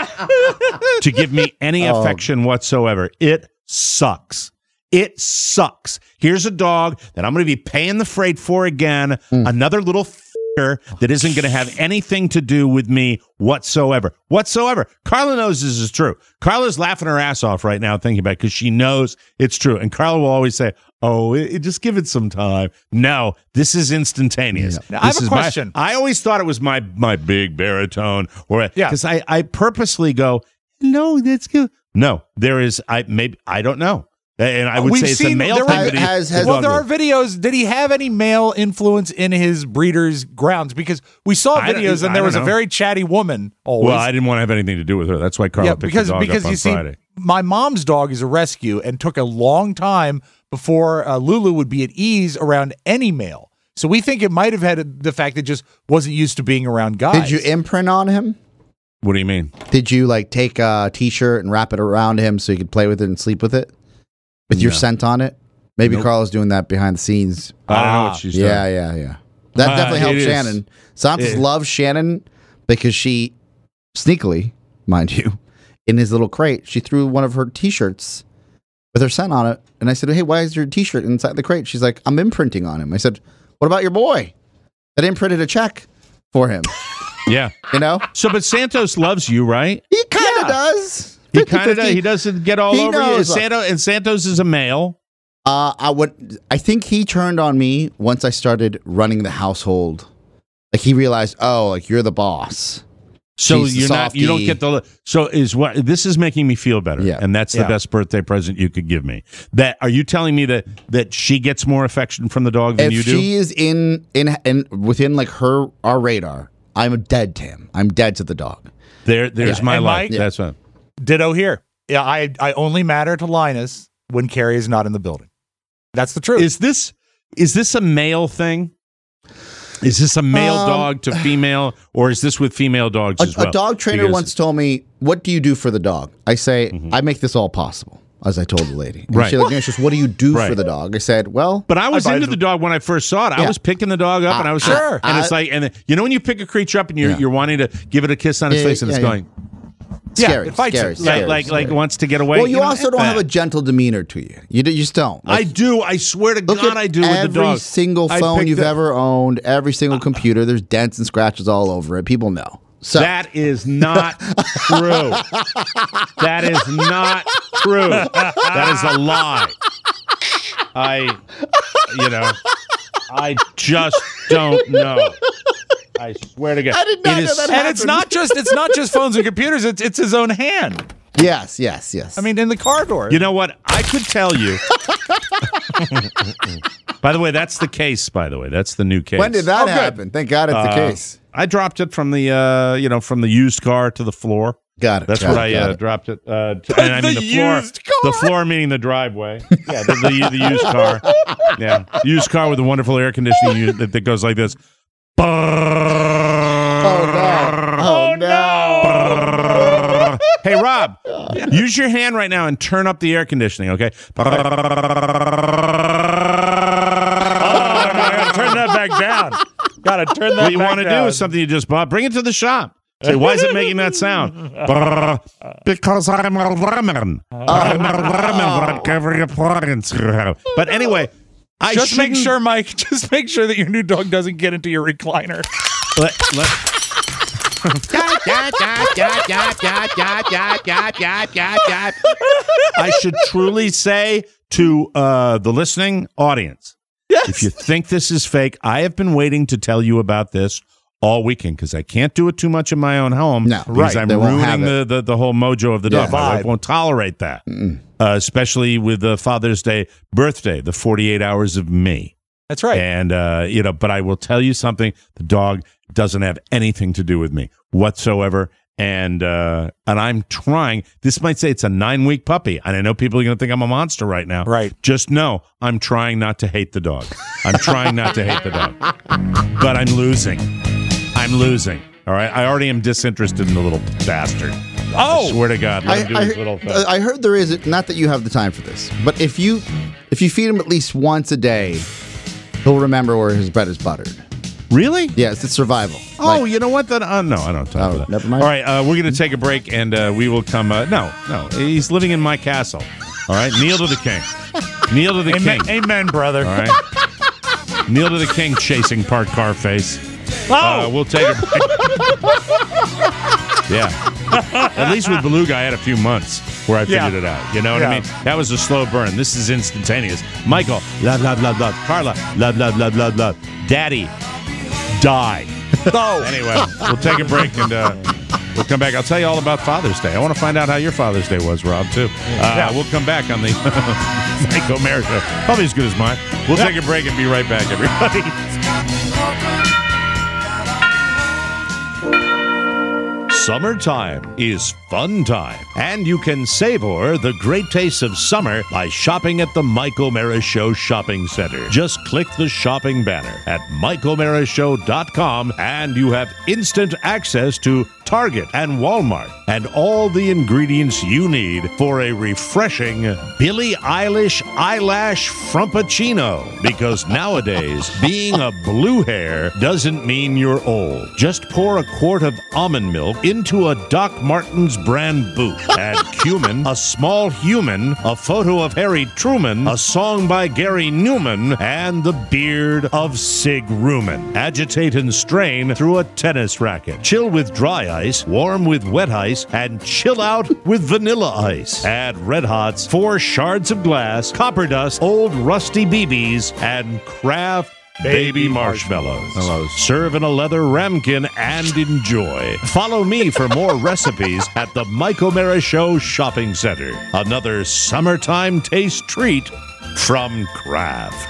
to give me any Oh. affection whatsoever. It sucks. It sucks. Here's a dog that I'm going to be paying the freight for again. Another little f***er that isn't going to have anything to do with me whatsoever. Whatsoever. Carla knows this is true. Carla's laughing her ass off right now thinking about it because she knows it's true. And Carla will always say, oh, it, it- just give it some time. No, this is instantaneous. Now, I have This a is my- question. I always thought it was my my big baritone, or Yeah. because I, I purposely go, no, that's good. No, there is. I maybe I don't know, and I would We've say it's a seen- male there thing. were- but he- has- the has- Well, dog there are would. videos. Did he have any male influence in his breeder's grounds? Because we saw I don't- videos and I there don't was a know. very chatty woman always. Well, I didn't want to have anything to do with her. That's why Carla yeah, picked because the dog because up on you see, Friday. my mom's dog is a rescue and took a long time before uh, Lulu would be at ease around any male. So we think it might have had the fact that just wasn't used to being around guys. Did you imprint on him? What do you mean? Did you like take a t-shirt and wrap it around him so you could play with it and sleep with it with your No. scent on it? Maybe Nope. Carla's doing that behind the scenes. I don't know Ah, what she's Yeah, done. yeah, yeah. That Uh, definitely it helped is. Shannon. Santos It- loves Shannon because she sneakily, mind you, in his little crate, she threw one of her t-shirts with her scent on it. And I said, hey, why is your t-shirt inside the crate? She's like, I'm imprinting on him. I said, what about your boy that imprinted a check for him? Yeah. You know? So, but Santos loves you, right? He kind of does. He kind of fifty-fifty. he doesn't get all He over you. knows. Santos and Santos is a male. Uh, I would. I think he turned on me once I started running the household. Like he realized, oh, like you're the boss. So She's the you're not. You don't softie. get the. So is what this is making me feel better. Yeah. And that's the Yeah. best birthday present you could give me. That are you telling me that that she gets more affection from the dog than If you do? she is in in in within like her our radar, I'm dead to him. I'm dead to the dog. There, there's Yeah. my And life. Mike- That's what. Ditto here. Yeah, I I only matter to Linus when Carrie is not in the building. That's the truth. Is this is this a male thing? Is this a male Um, dog to female, or is this with female dogs A, as well? a dog trainer Because- once told me, "What do you do for the dog?" I say, "I make this all possible." As I told the lady, and Right. She's like, "She goes, what do you do Right. for the dog?" I said, "Well, But I was I buy into the- the dog when I first saw it. I Yeah. was picking the dog up, and I was Uh, Sure. and it's I- like, and you know when you pick a creature up and you're Yeah. you're wanting to give it a kiss on its Yeah, face, and yeah, it's yeah. going scary, it fights scary, it. scary, like like scary. like wants to get away. Well, you, know, also F don't have that. a gentle demeanor to you. You, d- you just don't. I Like, do. I swear to look God, at I do with the every dog. single I phone picked you've the- ever owned, every single computer. There's dents and scratches all over it. People know. So That is not true. That is not true. That is a lie. I, you know, I just don't know. I swear to God. I did not It know is- that and it's not just it's not just phones and computers. It's it's his own hand. yes, yes, yes. I mean, in the car door. You know what? I could tell you. By the way, that's the case. By the way, that's the new case. when did that Oh, good. happen? Thank God it's the Uh, case. I dropped it from the, uh, you know, from the used car to the floor. Got it. That's got what it, I got uh, it. dropped it. Uh, to, and I mean The the floor, used car? the floor meaning the driveway. Yeah, the, the, the used car. Yeah, used car with the wonderful air conditioning unit that, that goes like this. Oh no! Oh no! Hey Rob, use your hand right now and turn up the air conditioning. Okay. Oh, I gotta turn that back down. Gotta turn that What you back want to do down. is something you just bought. Bring it to the shop. Say, why is it making that sound? Because I'm a woman. I'm a woman. Every appliance you have. But anyway, I just make shouldn't- sure, Mike. Just make sure that your new dog doesn't get into your recliner. Let, let, I should truly say to uh, the listening audience, yes. if you think this is fake, I have been waiting to tell you about this all weekend because I can't do it too much in my own home. No, because right. I'm They won't have ruining it. the, the, the whole mojo of the Yeah. dog. My wife Vibe. won't tolerate that, uh, especially with the Father's Day birthday, the forty-eight hours of me. That's right. And, uh, you know, but I will tell you something. The dog doesn't have anything to do with me whatsoever. And uh, and I'm trying. This might say it's a nine-week puppy. And I know people are going to think I'm a monster right now. Right. Just know I'm trying not to hate the dog. I'm trying not to hate the dog. But I'm losing. I'm losing. All right? I already am disinterested in the little bastard. Oh! I swear to God. Let I, him do I, his little thing. I heard there is not that you have the time for this, but if you if you feed him at least once a day, he'll remember where his bread is buttered. Really? Yes, it's survival. Oh, Like- you know what? Then uh, no, I don't have time Oh, for that. never mind. All right, uh, we're going to take a break, and uh, we will come. Uh, no, no, he's living in my castle. All right, kneel to the king. Kneel to the Amen, king. amen, brother. All right, kneel to the king, chasing parked car face. Oh! Uh, we'll take a break. Yeah. At least with Beluga, I had a few months where I figured Yeah. it out. You know what I Yeah. mean? That was a slow burn. This is instantaneous. Michael, love, love, love, love. Carla, love, love, love, love, love. Daddy, die. Oh. Anyway, we'll take a break and uh, we'll come back. I'll tell you all about Father's Day. I want to find out how your Father's Day was, Rob, too. Uh, Yeah. We'll come back on the Mike O'Mara Show. Probably as good as mine. We'll Yeah. take a break and be right back, everybody. Summertime is fun time, and you can savor the great tastes of summer by shopping at the Mike O'Mara Show Shopping Center. Just click the shopping banner at mike o'mara show dot com, and you have instant access to Target and Walmart and all the ingredients you need for a refreshing Billie Eilish eyelash frappuccino. Because nowadays, being a blue hair doesn't mean you're old. Just pour a quart of almond milk into a Doc Martens brand boot. Add cumin, a small human, a photo of Harry Truman, a song by Gary Newman, and the beard of Sig Ruman. Agitate and strain through a tennis racket. Chill with dry ice, warm with wet ice, and chill out with vanilla ice. Add Red Hots, four shards of glass, copper dust, old rusty B Bs, and Kraft Baby marshmallows. Marshmallows. Serve in a leather ramekin and enjoy. Follow me for more recipes at the Mike O'Mara Show Shopping Center. Another summertime taste treat from Kraft.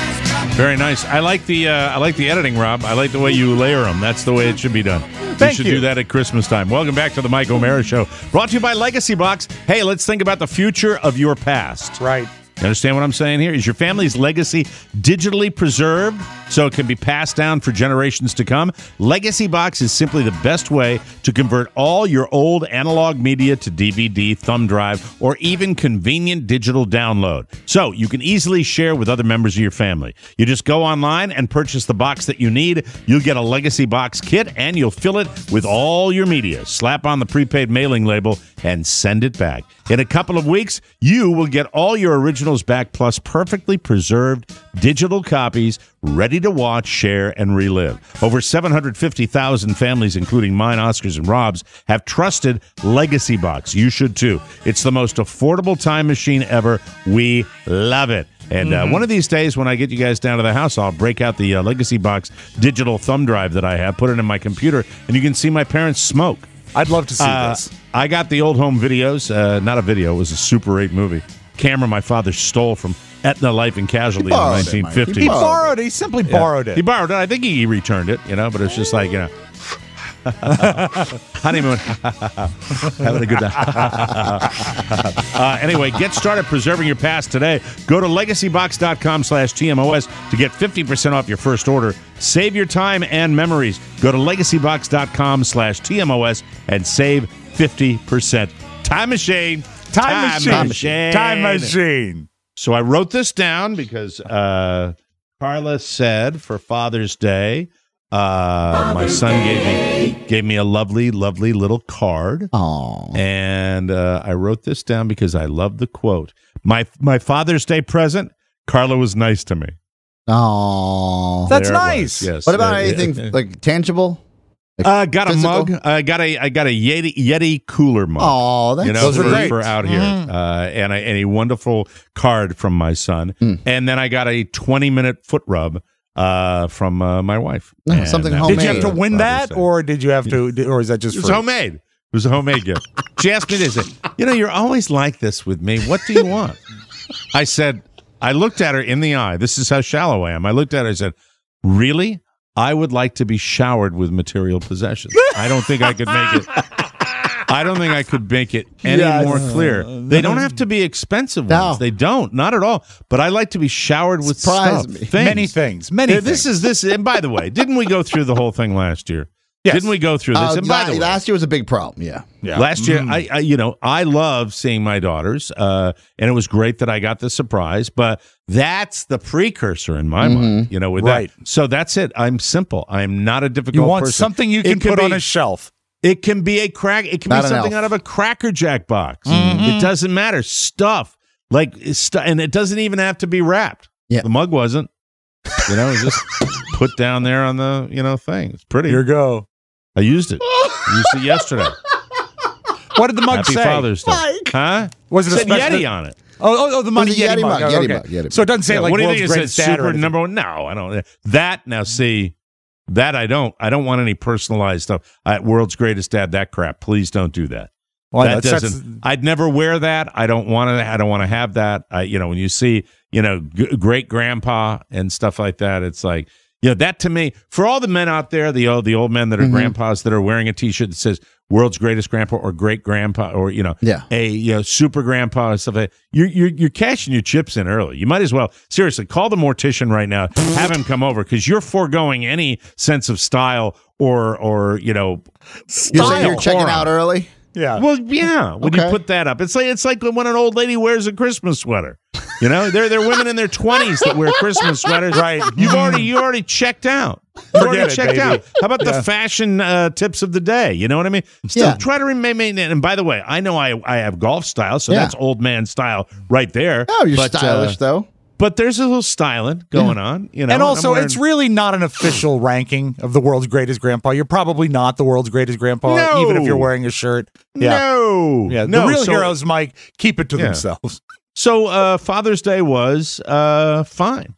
Very nice. I like the uh, I like the editing, Rob. I like the way you layer them. That's the way it should be done. Thank you should you. do that at Christmas time. Welcome back to the Mike O'Mara Show. Brought to you by Legacy Box. Hey, let's think about the future of your past. Right. You understand what I'm saying here? Is your family's legacy digitally preserved so it can be passed down for generations to come? Legacy Box is simply the best way to convert all your old analog media to D V D, thumb drive, or even convenient digital download. So you can easily share with other members of your family. You just go online and purchase the box that you need. You'll get a Legacy Box kit, and you'll fill it with all your media. Slap on the prepaid mailing label and send it back. In a couple of weeks, you will get all your originals back, plus perfectly preserved digital copies ready to watch, share, and relive. Over seven hundred fifty thousand families, including mine, Oscar's, and Rob's, have trusted Legacy Box. You should too. It's the most affordable time machine ever. We love it. And uh, one of these days, when I get you guys down to the house, I'll break out the uh, Legacy Box digital thumb drive that I have, put it in my computer, and you can see my parents smoke. I'd love to see Uh, this. I got the old home videos. Uh, not a video. It was a Super eight movie. Camera my father stole from Aetna Life and Casualty in the borrowed it, nineteen Mike. fifties. He borrowed it. He simply Yeah. borrowed it. He borrowed it. I think he returned it, you know, but it's just like, you know, honeymoon. Having a good time. uh, anyway, get started preserving your past today. Go to legacybox.com slash TMOS to get fifty percent off your first order. Save your time and memories. Go to legacybox.com slash TMOS and save fifty percent. Time machine. Time, machine. Time machine. So I wrote this down because uh, Carla said for Father's Day, Uh, my son gave me gave me a lovely, lovely little card. Aww. And uh, I wrote this down because I love the quote. My my Father's Day present, Carla was nice to me. Oh, that's There it was, nice. Yes. What about Uh, anything uh, like tangible? Like Uh, got physical? a mug. I got a I got a Yeti Yeti cooler mug. Oh, that's you know, those are for, great. for out here, Mhm. uh, and, a, and a wonderful card from my son, Mm. and then I got a twenty minute foot rub uh, from uh, my wife. Oh, And something that homemade. Did you have to was win Father's that, Day. or did you have to, or is that just It was free? homemade. It was a homemade gift. She asked me this. You know, you're always like this with me. What do you want? I said. I looked at her in the eye. This is how shallow I am. I looked at her and said, really? I would like to be showered with material possessions. I don't think I could make it. I don't think I could make it any Yes. more clear. They don't have to be expensive No. ones. They don't. Not at all. But I like to be showered with Surprise stuff. me. Things. Many things. Many Uh, things. This is this. And by the way, didn't we go through the whole thing last year? Yes. Didn't we go through this? Uh, and by la- the way, last year was a big problem. Yeah. yeah. Last year, Mm. I, I, you know, I love seeing my daughters, uh, and it was great that I got the surprise. But that's the precursor in my mind, you know. With Right. that, so that's it. I'm simple. I'm not a difficult. You want person. something you It can could put on be- a shelf. It can be a crack. It can Not be an something elf. out of a Cracker Jack box. Mm-hmm. It doesn't matter. Stuff like stu- and it doesn't even have to be wrapped. Yeah. The mug wasn't. You know, it was just put down there on the you know thing. It's pretty. Here you go. I used it. I used it yesterday. What did the mug Happy say? Father's Day. Huh? Was it a Said special- Yeti on it. Oh, oh, oh the money Was it Yeti, Yeti mug. mug, Oh, Yeti okay. mug, Yeti So it doesn't say Yeah, like what do you world's think? It greatest said dad or super anything. number one? No, I don't. That now see that I don't. I don't want any personalized stuff. Uh, world's greatest dad. That crap. Please don't do that. Well, that that's- doesn't. that's- I'd never wear that. I don't want to. I don't want to have that. I, you know, when you see, you know, g- great grandpa and stuff like that, it's like, you know, that to me, for all the men out there, the old, the old men that are Mhm. grandpas that are wearing a T-shirt that says "World's Greatest Grandpa" or "Great Grandpa" or you know, Yeah. a you know, super grandpa and stuff like that. You're you're you're cashing your chips in early. You might as well seriously call the mortician right now. Have him come over because you're foregoing any sense of style or or you know, You're saying you're style. checking Horror. out early? Yeah. Well, yeah. When Okay. you put that up, it's like it's like when an old lady wears a Christmas sweater. You know, there there are women in their twenties that wear Christmas sweaters. Right. You've already you already checked out. You've already it, checked baby. out. How about Yeah. the fashion uh, tips of the day? You know what I mean? Still Yeah. try to remain. And by the way, I know I I have golf style, so Yeah. that's old man style right there. Oh, you're But, uh, stylish though. But there's a little styling going on. You know, and also, I'm wearing- it's really not an official ranking of the world's greatest grandpa. You're probably not the world's greatest grandpa, No. even if you're wearing a shirt. Yeah. no, Yeah. no. The real so- heroes, Mike, keep it to Yeah. themselves. So uh, Father's Day was uh, fine.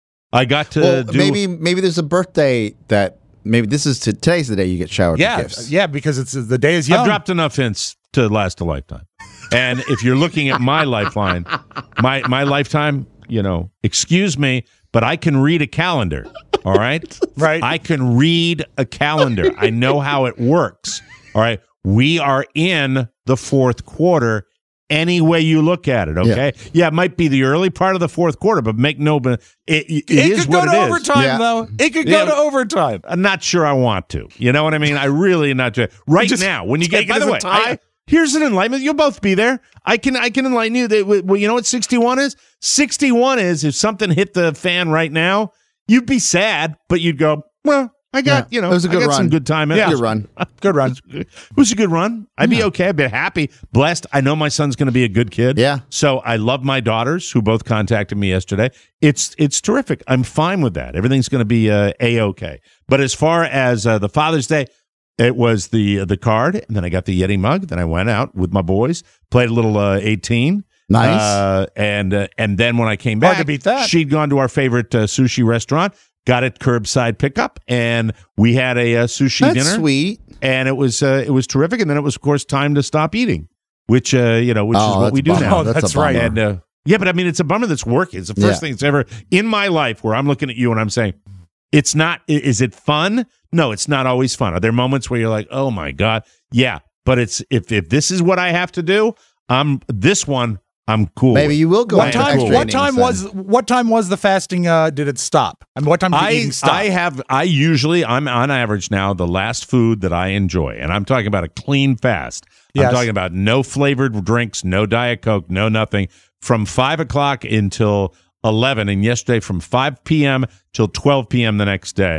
I got to Well, do maybe maybe there's a birthday that maybe this is to, today's the day you get showered Yeah. with gifts. Yeah, because it's the day is young. I've dropped enough hints to last a lifetime. And if you're looking at my lifeline, my my lifetime, you know, excuse me, but I can read a calendar. All right? Right. I can read a calendar. I know how it works. All right. We are in the fourth quarter any way you look at it, okay? Yeah, it might be the early part of the fourth quarter, but make no it, it, it It is could go what to it is. overtime, Yeah. though. It could Yeah. go to overtime. I'm not sure I want to. You know what I mean? I really am not doing right Just now. When you get, take it by the as a way, tie. I, here's an enlightenment. You'll both be there. I can, I can enlighten you. That well, you know what sixty-one is? sixty-one is if something hit the fan right now, you'd be sad, but you'd go, well, I got, Yeah. you know, It was a good I got run. some good time. in Yeah. it. Good run. Good run. It was a good run. I'd be okay. I'd be happy, blessed. I know my son's going to be a good kid. Yeah. So I love my daughters, who both contacted me yesterday. It's it's terrific. I'm fine with that. Everything's going to be uh, a okay. But as far as uh, the Father's Day, it was the uh, the card, and then I got the Yeti mug. Then I went out with my boys, played a little uh, eighteen. Nice. Uh, and uh, and then when I came Hard back, to beat that. she'd gone to our favorite uh, sushi restaurant. Got it curbside pickup, and we had a, uh sushi That's dinner. sweet. And it was uh, it was terrific. And then it was, of course, time to stop eating, which uh, you know, which Oh, is what that's we a do bummer. now. Oh, That's a that's right. bummer. And uh, yeah, but I mean, it's a bummer that's working. It's the first Yeah. thing that's ever in my life where I'm looking at you and I'm saying, it's not. i- Is it fun? No, it's not always fun. Are there moments where you're like, oh my god, yeah? But it's if if this is what I have to do, I'm this one. I'm cool. Maybe with. you will go What into time? extra What innings time then. was? What time was the fasting? Uh, did it stop? I mean, what time did the I, eating stop? I have I usually I'm on average now the last food that I enjoy, and I'm talking about a clean fast. Yes. I'm talking about no flavored drinks, no Diet Coke, no nothing from five o'clock until eleven, and yesterday from five p.m. till twelve p.m. the next day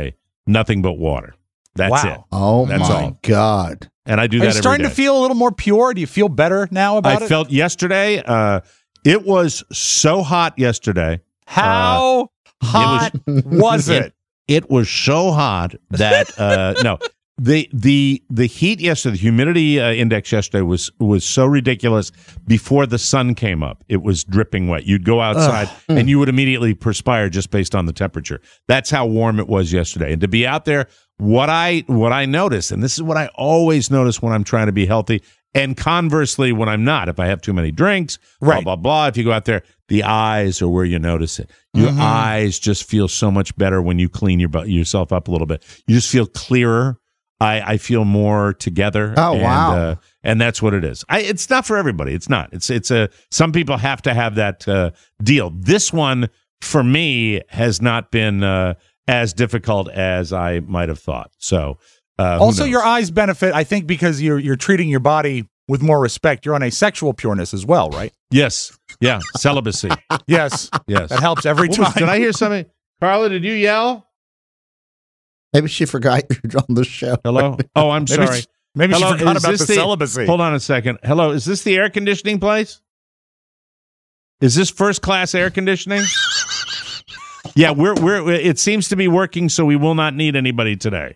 nothing but water. That's Wow. it. Oh, That's my all. God. And I do Are that you every starting day. to feel a little more pure? Do you feel better now about I it? felt yesterday, uh, it was so hot yesterday. How Uh, hot was it? It, it was so hot that, uh, no. The the the heat yesterday, the humidity uh, index yesterday was was so ridiculous. Before the sun came up, it was dripping wet. You'd go outside Ugh. and you would immediately perspire just based on the temperature. That's how warm it was yesterday. And to be out there, what I what I noticed, and this is what I always notice when I'm trying to be healthy, and conversely when I'm not. If I have too many drinks, Right. blah blah blah. If you go out there, the eyes are where you notice it. Your Mhm. eyes just feel so much better when you clean your bu- yourself up a little bit. You just feel clearer. I, I feel more together. Oh, and, wow. Uh, and that's what it is. I, it's not for everybody. It's not. It's it's a. Some people have to have that uh, deal. This one for me has not been uh, as difficult as I might have thought. So uh, who Also, knows? your eyes benefit, I think, because you're you're treating your body with more respect. You're on a sexual pureness as well, right? Yes, yeah, celibacy. Yes, Yes, that helps every What time. was- did I hear something? Carla, did you yell? Maybe she forgot you're on the show. Hello. Oh, I'm Maybe sorry. she- maybe she Hello, forgot is about the this celibacy. Hold on a second. Hello, is this the air conditioning place? Is this first class air conditioning? Yeah, we're we're. It seems to be working, so we will not need anybody today.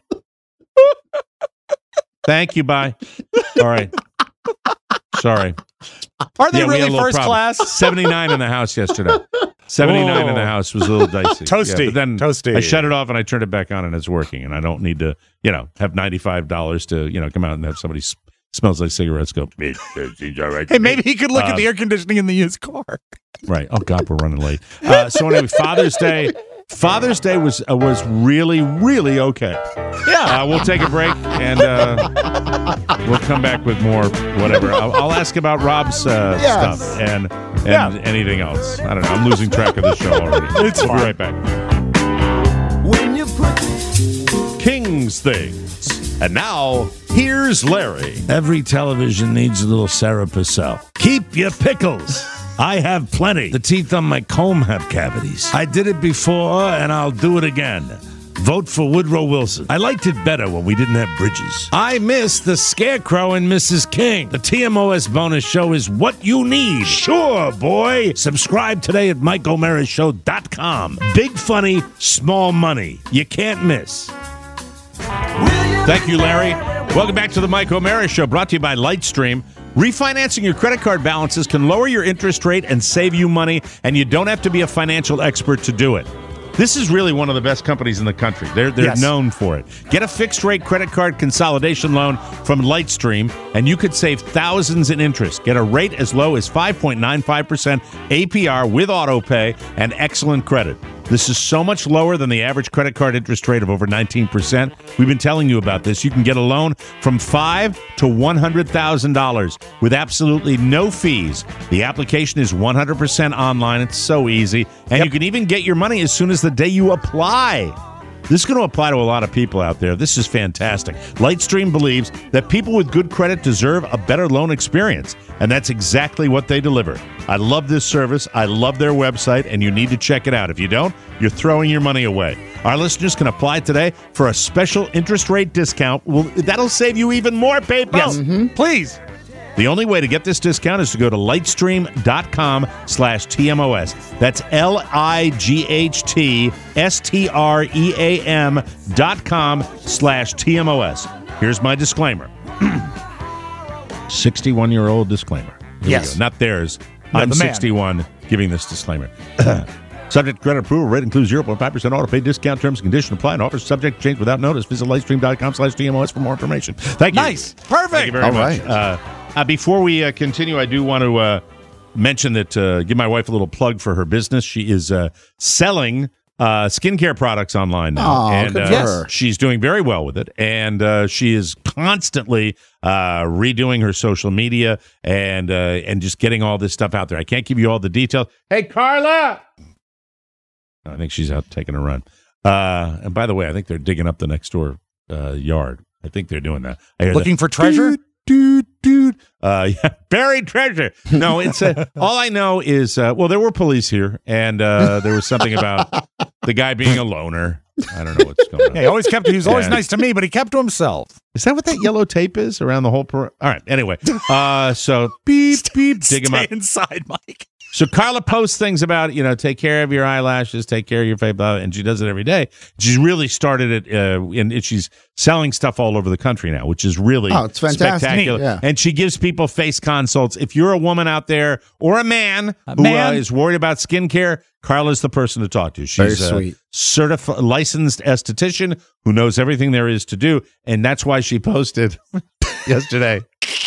Thank you. Bye. All right. Sorry. Are they Yeah, we had a really little first problem. class? seventy-nine in the house yesterday. seventy-nine in the Whoa. house was a little dicey. Toasty, Yeah, but then toasty. I shut it off and I turned it back on and it's working. And I don't need to, you know, have ninety-five dollars to, you know, come out and have somebody s- smells like cigarettes go, "It- it seems all right to Hey, me." maybe he could look at Um, the air conditioning in the used car. Right. Oh God, we're running late. Uh, so anyway, Father's Day. Father's Day was uh, was really really okay. Yeah. Uh, we'll take a break and uh, we'll come back with more whatever. I'll, I'll ask about Rob's uh, Yes. stuff and and Yeah. anything else. I don't know. I'm losing track of the show already. It's we'll fine. be right back. When you put King's Things. And now, here's Larry. Every television needs a little Sarah Purcell. Keep your pickles. I have plenty. The teeth on my comb have cavities. I did it before, and I'll do it again. Vote for Woodrow Wilson. I liked it better when we didn't have bridges. I miss the Scarecrow and Missus King. The T M O S bonus show is what you need. Sure, boy. Subscribe today at mike o'mara show dot com. Big funny, small money. You can't miss. Thank you, Larry. Welcome back to the Mike O'Mara Show, brought to you by Lightstream. Refinancing your credit card balances can lower your interest rate and save you money, and you don't have to be a financial expert to do it. This is really one of the best companies in the country. They're they're Yes. known for it. Get a fixed rate credit card consolidation loan from Lightstream, and you could save thousands in interest. Get a rate as low as five point nine five percent A P R with autopay and excellent credit. This is so much lower than the average credit card interest rate of over nineteen percent. We've been telling you about this. You can get a loan from five to one hundred thousand dollars with absolutely no fees. The application is one hundred percent online. It's so easy. And Yep. you can even get your money as soon as the day you apply. This is going to apply to a lot of people out there. This is fantastic. Lightstream believes that people with good credit deserve a better loan experience, and that's exactly what they deliver. I love this service. I love their website, and you need to check it out. If you don't, you're throwing your money away. Our listeners can apply today for a special interest rate discount. Well, that'll save you even more paper. Yes, please. The only way to get this discount is to go to lightstream.com slash TMOS. That's L-I-G-H-T-S-T-R-E-A-M dot com slash TMOS. Here's my disclaimer. sixty-one-year-old disclaimer. Here we Yes. go. Not theirs. No, I'm the man. sixty-one giving this disclaimer. Subject to credit approval. Rate includes zero point five percent auto pay discount. Terms and conditions apply. And offers subject to change without notice. Visit lightstream.com slash TMOS for more information. Thank you. Nice. Perfect. Thank you very All much. right. Uh, uh, before we uh, continue, I do want to uh, mention that, uh, give my wife a little plug for her business. She is uh, selling uh, skincare products online now. Aw, and good uh, for her. she's doing very well with it. And uh, she is constantly uh, redoing her social media and, uh, and just getting all this stuff out there. I can't give you all the details. Hey, Carla! I think she's out taking a run. Uh, and by the way, I think they're digging up the next door uh, yard. I think they're doing that. I hear Looking the, for treasure? Dude, dude. Uh, yeah, buried treasure. No, it's uh, all I know is uh, well, there were police here, and uh, there was something about the guy being a loner. I don't know what's going on. Yeah, he always kept. He was always Yeah. nice to me, but he kept to himself. Is that what that yellow tape is around the whole? Per- All right. Anyway, uh, so beep beep, dig him Stay up. inside, Mike. So Carla posts things about, you know, take care of your eyelashes, take care of your face, blah, blah, and she does it every day. She's really started it, uh, and she's selling stuff all over the country now, which is really Oh, it's fantastic. spectacular. Yeah. And she gives people face consults. If you're a woman out there or a man A who man. Uh, is worried about skincare, Carla's the person to talk to. She's Very sweet. a certified, licensed esthetician who knows everything there is to do, and that's why she posted yesterday.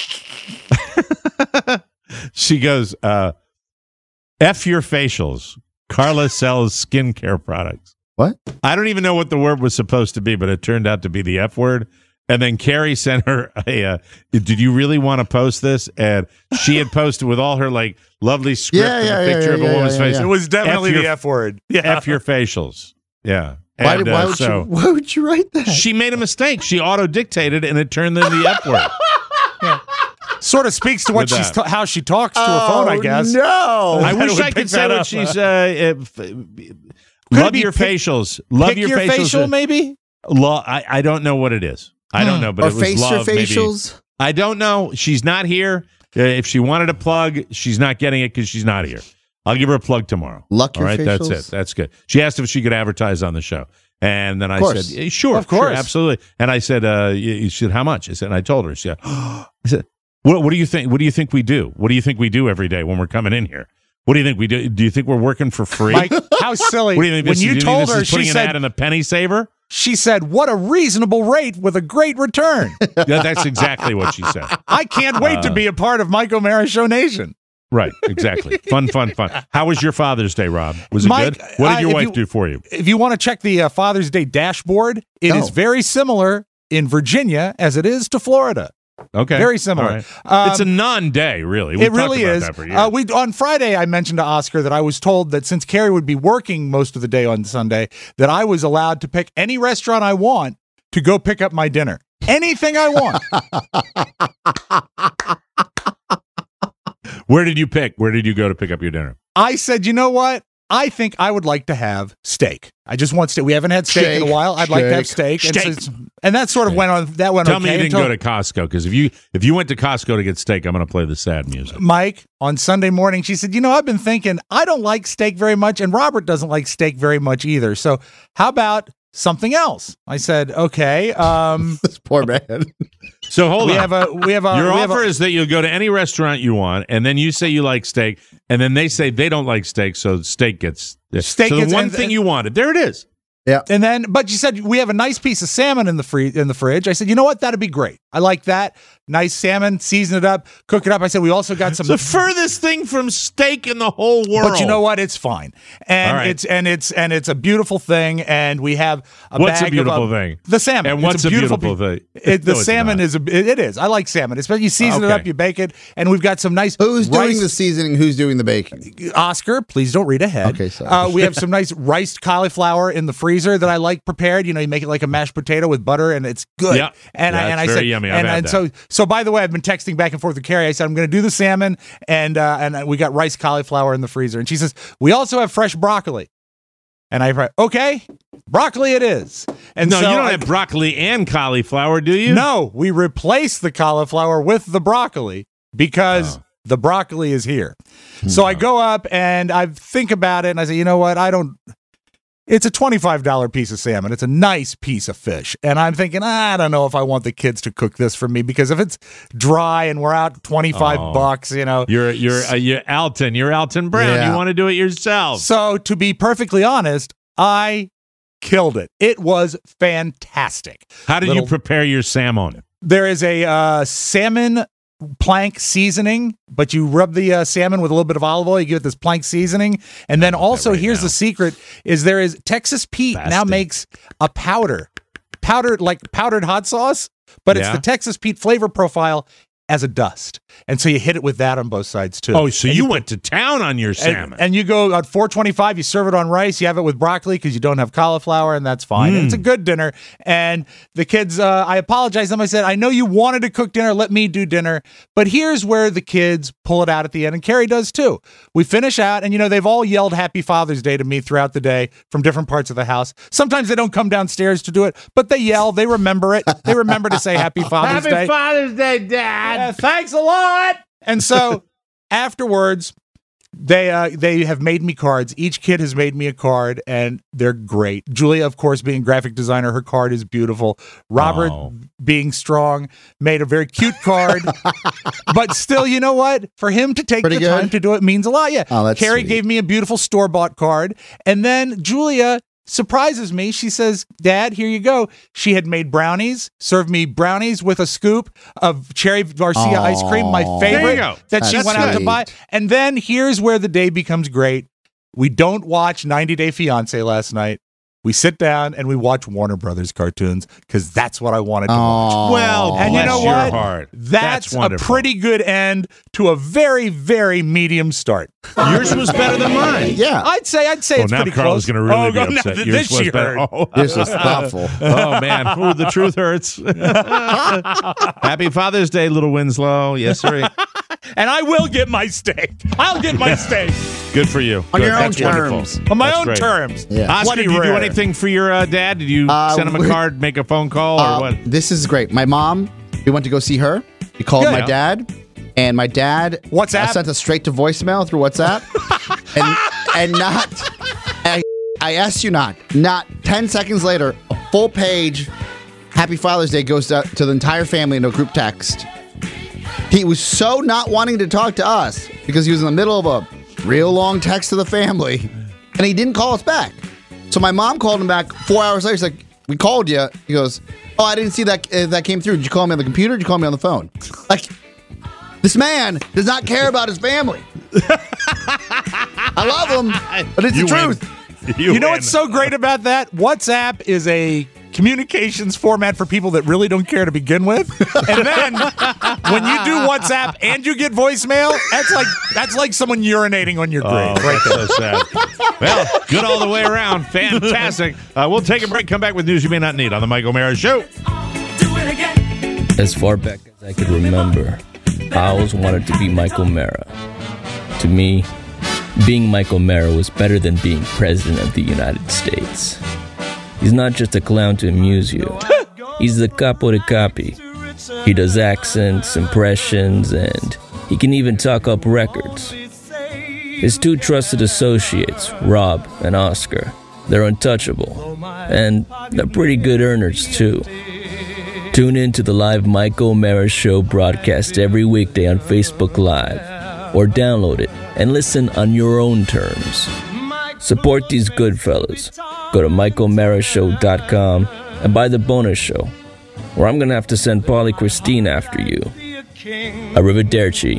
She goes, uh, F your facials. Carla sells skincare products. What? I don't even know what the word was supposed to be, but it turned out to be the F word. And then Carrie sent her a, uh, did you really want to post this? And she had posted with all her like lovely script Yeah, and yeah, a yeah, picture yeah, of a yeah, woman's yeah, face. yeah. It was definitely F your- the F word. Yeah. F your facials. Yeah. Why, And, did, why, uh, would so you, why would you write that? she made a mistake. She auto dictated and it turned into the F word. Sort of speaks to what With she's that. ta- how she talks to her phone, I guess. No. I That wish would I pick could say that what up. she's. Uh, uh, f- love be your pick- facials. Love Pick your, your facials. facial, maybe? Lo- I, I don't know what it is. I don't know, but or it was face your love. Maybe. facials. I don't know. She's not here. Uh, if she wanted a plug, she's not getting it because she's not here. I'll give her a plug tomorrow. Luck All your right, that's facials? it. That's good. She asked if she could advertise on the show. And then I course. said, "Eh, sure, Of course. sure, absolutely. And I said, uh, you, you said, how much? I said, and I told her, she said, I said, what, what do you think? What do you think we do? What do you think we do every day when we're coming in here? What do you think we do? Do you think we're working for free? Mike, how silly. What do you think? When This, you do think told this her, is putting she an said, ad in the penny saver? she said, what a reasonable rate with a great return. Yeah, that's exactly what she said. I can't wait to Uh, be a part of Mike O'Mara Show Nation. Right, exactly. Fun, fun, fun. How was your Father's Day, Rob? Was it Mike, good? What did uh, your if wife you- do for you? If you want to check the uh, Father's Day dashboard, it is Oh. very similar in Virginia as it is to Florida. Okay, Very similar. All right. Um, it's a non-day, really. We've it really talked about is. That for years. Uh, we on Friday, I mentioned to Oscar that I was told that since Carrie would be working most of the day on Sunday, that I was allowed to pick any restaurant I want to go pick up my dinner. Anything I want. Where did you pick? Where did you go to pick up your dinner? I said, you know what? I think I would like to have steak. I just want steak. We haven't had steak, in Steak. a while. I'd like to have steak. Steak. And, so- and that sort of went on. That went Tell okay me you didn't until- go to Costco, because if you if you went to Costco to get steak, I'm going to play the sad music. Mike, on Sunday morning, she said, you know, I've been thinking, I don't like steak very much, and Robert doesn't like steak very much either. So how about something else? I said, okay. Um, This poor man. So hold we on. have a, we have a, Your we have offer a, is that you'll go to any restaurant you want, and then you say you like steak, and then they say they don't like steak, so steak gets Steak So the gets- one and- thing you wanted, there it is. Yeah. and then, but she said, we have a nice piece of salmon in the free, in the fridge. I said, you know what? That'd be great. I like that. Nice salmon, season it up, cook it up. I said, we also got some. It's the furthest thing from steak in the whole world. But you know what? It's fine, and All right. it's and it's and it's a beautiful thing. And we have a What's a bag beautiful of, uh, thing? The salmon. And It's what's a beautiful pe- thing? It, the No, it's salmon not. is a. It, it is. I like salmon. Especially you season it Okay. up, you bake it, and we've got some nice. Who's doing rice- the seasoning? Who's doing the baking? Oscar, please don't read ahead. Okay, sorry. Uh, we have some nice riced cauliflower in the freezer that I like prepared. You know, you make it like a mashed potato with butter, and it's good. Yeah. and Yeah, I and it's I very said, yummy. I've and, had and that. so so. By the way, I've been texting back and forth with Carrie. I said I'm going to do the salmon, and uh, and we got riced cauliflower in the freezer, and she says we also have fresh broccoli. And I write, okay, broccoli it is. And no, so you don't I- have broccoli and cauliflower, do you? No, we replace the cauliflower with the broccoli because Oh. the broccoli is here. So I go up and I think about it and I say, you know what? I don't. It's a twenty-five dollars piece of salmon. It's a nice piece of fish. And I'm thinking, I don't know if I want the kids to cook this for me because if it's dry and we're out twenty-five Oh. bucks, you know. You're you're uh, you're Alton. You're Alton Brown. Yeah. You want to do it yourself. So to be perfectly honest, I killed it. It was fantastic. How did Little- you prepare your salmon? There is a uh, salmon plank seasoning, but you rub the uh, salmon with a little bit of olive oil. You give it this plank seasoning, and then also right here's now. the secret: is there is Texas Pete now Fasting. makes a powder, powdered like powdered hot sauce, but it's Yeah. the Texas Pete flavor profile as a dust. And so you hit it with that on both sides, too. Oh, so And you put- went to town on your salmon. And, and you go at four twenty-five, you serve it on rice, you have it with broccoli because you don't have cauliflower, and that's fine. Mm. And it's a good dinner. And the kids, uh, I apologized to them. I said, I know you wanted to cook dinner, let me do dinner. But here's where the kids pull it out at the end, and Carrie does too. We finish out, and you know, they've all yelled Happy Father's Day to me throughout the day from different parts of the house. Sometimes they don't come downstairs to do it, but they yell, they remember it. They remember to say Happy Father's Happy Day. Father's Day, Dad. Yeah, thanks a lot. And so afterwards, they uh, they have made me cards. Each kid has made me a card, and they're great. Julia, of course, being graphic designer, her card is beautiful. Robert, Oh. being strong, made a very cute card. But still, you know what? For him to take Pretty the good. time to do it means a lot. Yeah. Oh, that's Carrie sweet. gave me a beautiful store-bought card. And then Julia surprises me. She says, Dad, here you go. She had made brownies, served me brownies with a scoop of cherry Garcia ice cream, my Aw. favorite, There you go. that she That's went out to sweet. buy. And then here's where the day becomes great. We don't watch ninety Day Fiance last night. We sit down and we watch Warner Brothers cartoons because that's what I wanted to watch. Aw. Well, And you bless know your what? heart. That's, a wonderful. pretty good end to a very, very medium start. Yours was better than mine. Yeah. I'd say, I'd say Oh, it's now pretty Carla's close. going to really oh, be no, no, upset. th- Yours this was she better. heard. Oh. This was thoughtful. Oh, man. Ooh, the truth hurts. Happy Father's Day, little Winslow. Yes, sir. And I will get my steak. I'll get my steak Good for you. On Good. your own That's wonderful. terms. on my That's own great. terms. Yeah. Oscar, Plenty did you do rare. anything for your uh, dad? Did you Uh, send him a we- card, make a phone call, or Uh, what? This is great. My mom, we went to go see her. We called Good. my dad, and my dad WhatsApp? uh, sent us straight to voicemail through WhatsApp, and and not. I, I asked you not. Not ten seconds later, a full page. Happy Father's Day goes out to the entire family in a group text. He was so not wanting to talk to us because he was in the middle of a real long text to the family, and he didn't call us back. So my mom called him back four hours later. She's like, "We called you." He goes, "Oh, I didn't see that uh, that came through. Did you call me on the computer? Or did you call me on the phone?" Like, this man does not care about his family. I love him, but it's You the win. truth. You, know win. what's so great about that? WhatsApp is a communications format for people that really don't care to begin with. And then when you do WhatsApp and you get voicemail, that's like that's like someone urinating on your grave. Oh, that's so sad. Well, good all the way around. Fantastic. Uh, we'll take a break. Come back with news you may not need on the Mike O'Mara Show. As far back as I could remember, I always wanted to be Mike O'Mara. To me, being Mike O'Mara was better than being President of the United States. He's not just a clown to amuse you. He's the capo de capi. He does accents, impressions, and he can even talk up records. His two trusted associates, Rob and Oscar, they're untouchable. And they're pretty good earners, too. Tune in to the live Mike O'Mara Show broadcast every weekday on Facebook Live, or download it and listen on your own terms. Support these good fellas. Go to mike o'mara show dot com and buy the bonus show, or I'm gonna have to send Paulie Christine after you. Arrivederci.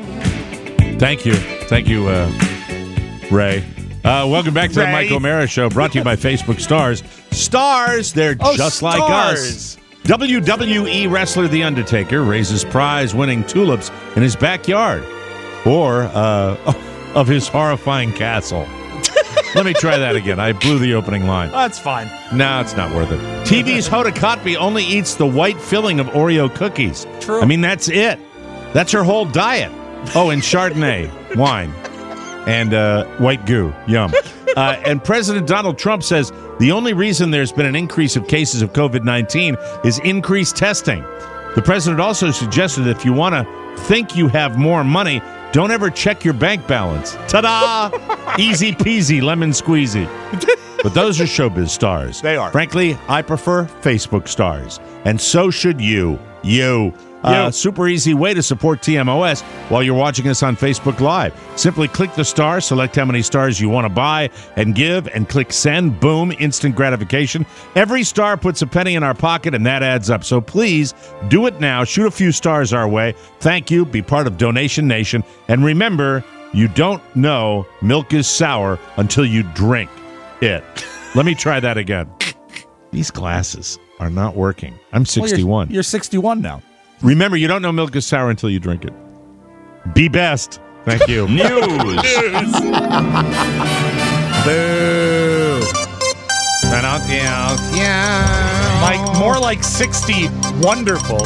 Thank you. Thank you, uh, Ray. Uh, welcome back to the Ray. Mike O'Mara Show, brought to you by Facebook Stars. Stars, they're Oh, just like stars. us. W W E wrestler The Undertaker raises prize-winning tulips in his backyard, or uh, of his horrifying castle. Let me try that again. I blew the opening line. That's fine. No, it's not worth it. T V's Hoda Kotb only eats the white filling of Oreo cookies. True. I mean, that's it. That's her whole diet. Oh, and Chardonnay wine and uh, white goo. Yum. Uh, and President Donald Trump says the only reason there's been an increase of cases of covid nineteen is increased testing. The president also suggested that if you want to think you have more money, don't ever check your bank balance. Ta-da! Easy peasy, lemon squeezy. But those are showbiz stars. They are. Frankly, I prefer Facebook stars. And so should you. You. Uh, You. super easy way to support T M O S while you're watching us on Facebook Live. Simply click the star, select how many stars you want to buy and give, and click send. Boom, instant gratification. Every star puts a penny in our pocket, and that adds up. So please do it now. Shoot a few stars our way. Thank you. Be part of Donation Nation. And remember, you don't know milk is sour until you drink it. Let me try that again. These glasses are not working. I'm Well, sixty-one. you're, you're sixty-one now. Remember, you don't know milk is sour until you drink it. Be best. Thank you. News. Boo. Yeah. Mike, more like sixty. Wonderful.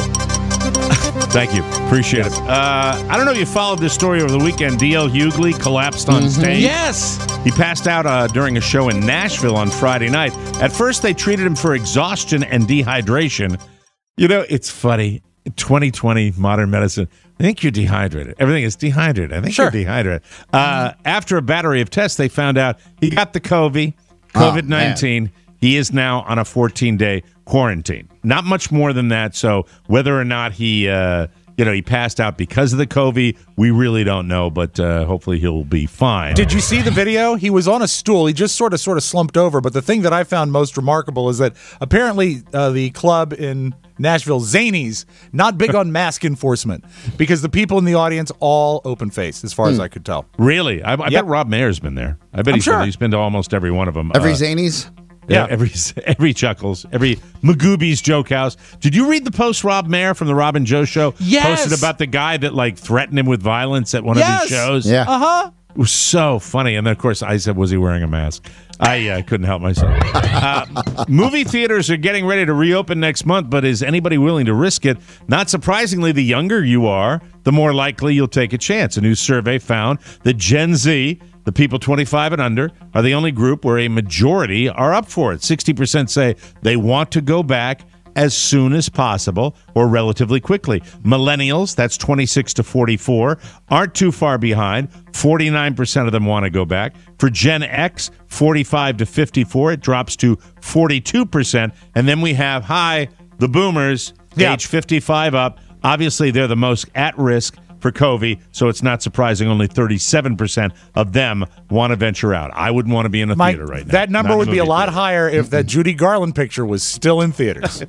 Thank you. Appreciate it. Uh, I don't know if you followed this story over the weekend. D L Hughley collapsed on Mm-hmm. stage. Yes. He passed out uh, during a show in Nashville on Friday night. At first, they treated him for exhaustion and dehydration. You know, it's funny. twenty twenty modern medicine. I think you're dehydrated. Everything is dehydrated. I think Sure. you're dehydrated. Uh, after a battery of tests, they found out he got the COVID, COVID nineteen. He is now on a fourteen-day quarantine. Not much more than that. So whether or not he, uh, you know, he passed out because of the COVID, we really don't know. But uh, hopefully he'll be fine. Did you see the video? He was on a stool. He just sort of sort of slumped over. But the thing that I found most remarkable is that apparently uh, the club in Nashville, Zanies, not big on mask enforcement because the people in the audience all open face, as far as I could tell. Really? I, I Yep. bet Rob Mayer's been there. I bet I'm he's, sure. been, he's been to almost every one of them. Every Uh, Zanies? Yeah, Yeah. every every Chuckles, every Magooby's Joke House. Did you read the post Rob Mayer from the Rob and Joe show Yes. posted about the guy that like threatened him with violence at one Yes. of these shows? Yeah. Uh-huh. It was so funny. And then, of course, I said, was he wearing a mask? I uh, couldn't help myself. Uh, movie theaters are getting ready to reopen next month, but is anybody willing to risk it? Not surprisingly, the younger you are, the more likely you'll take a chance. A new survey found that Gen Z, the people twenty-five and under, are the only group where a majority are up for it. sixty percent say they want to go back as soon as possible or relatively quickly. Millennials, that's twenty-six to forty-four, aren't too far behind. forty-nine percent of them want to go back. For Gen X, forty-five to fifty-four, it drops to forty-two percent. And then we have, hi, the boomers, Yeah. age fifty-five up. Obviously, they're the most at risk for COVID, so it's not surprising only thirty-seven percent of them want to venture out. I wouldn't want to be in a Mike, theater right now. that number Not in would a be a movie lot theater. higher if that Judy Garland picture was still in theaters.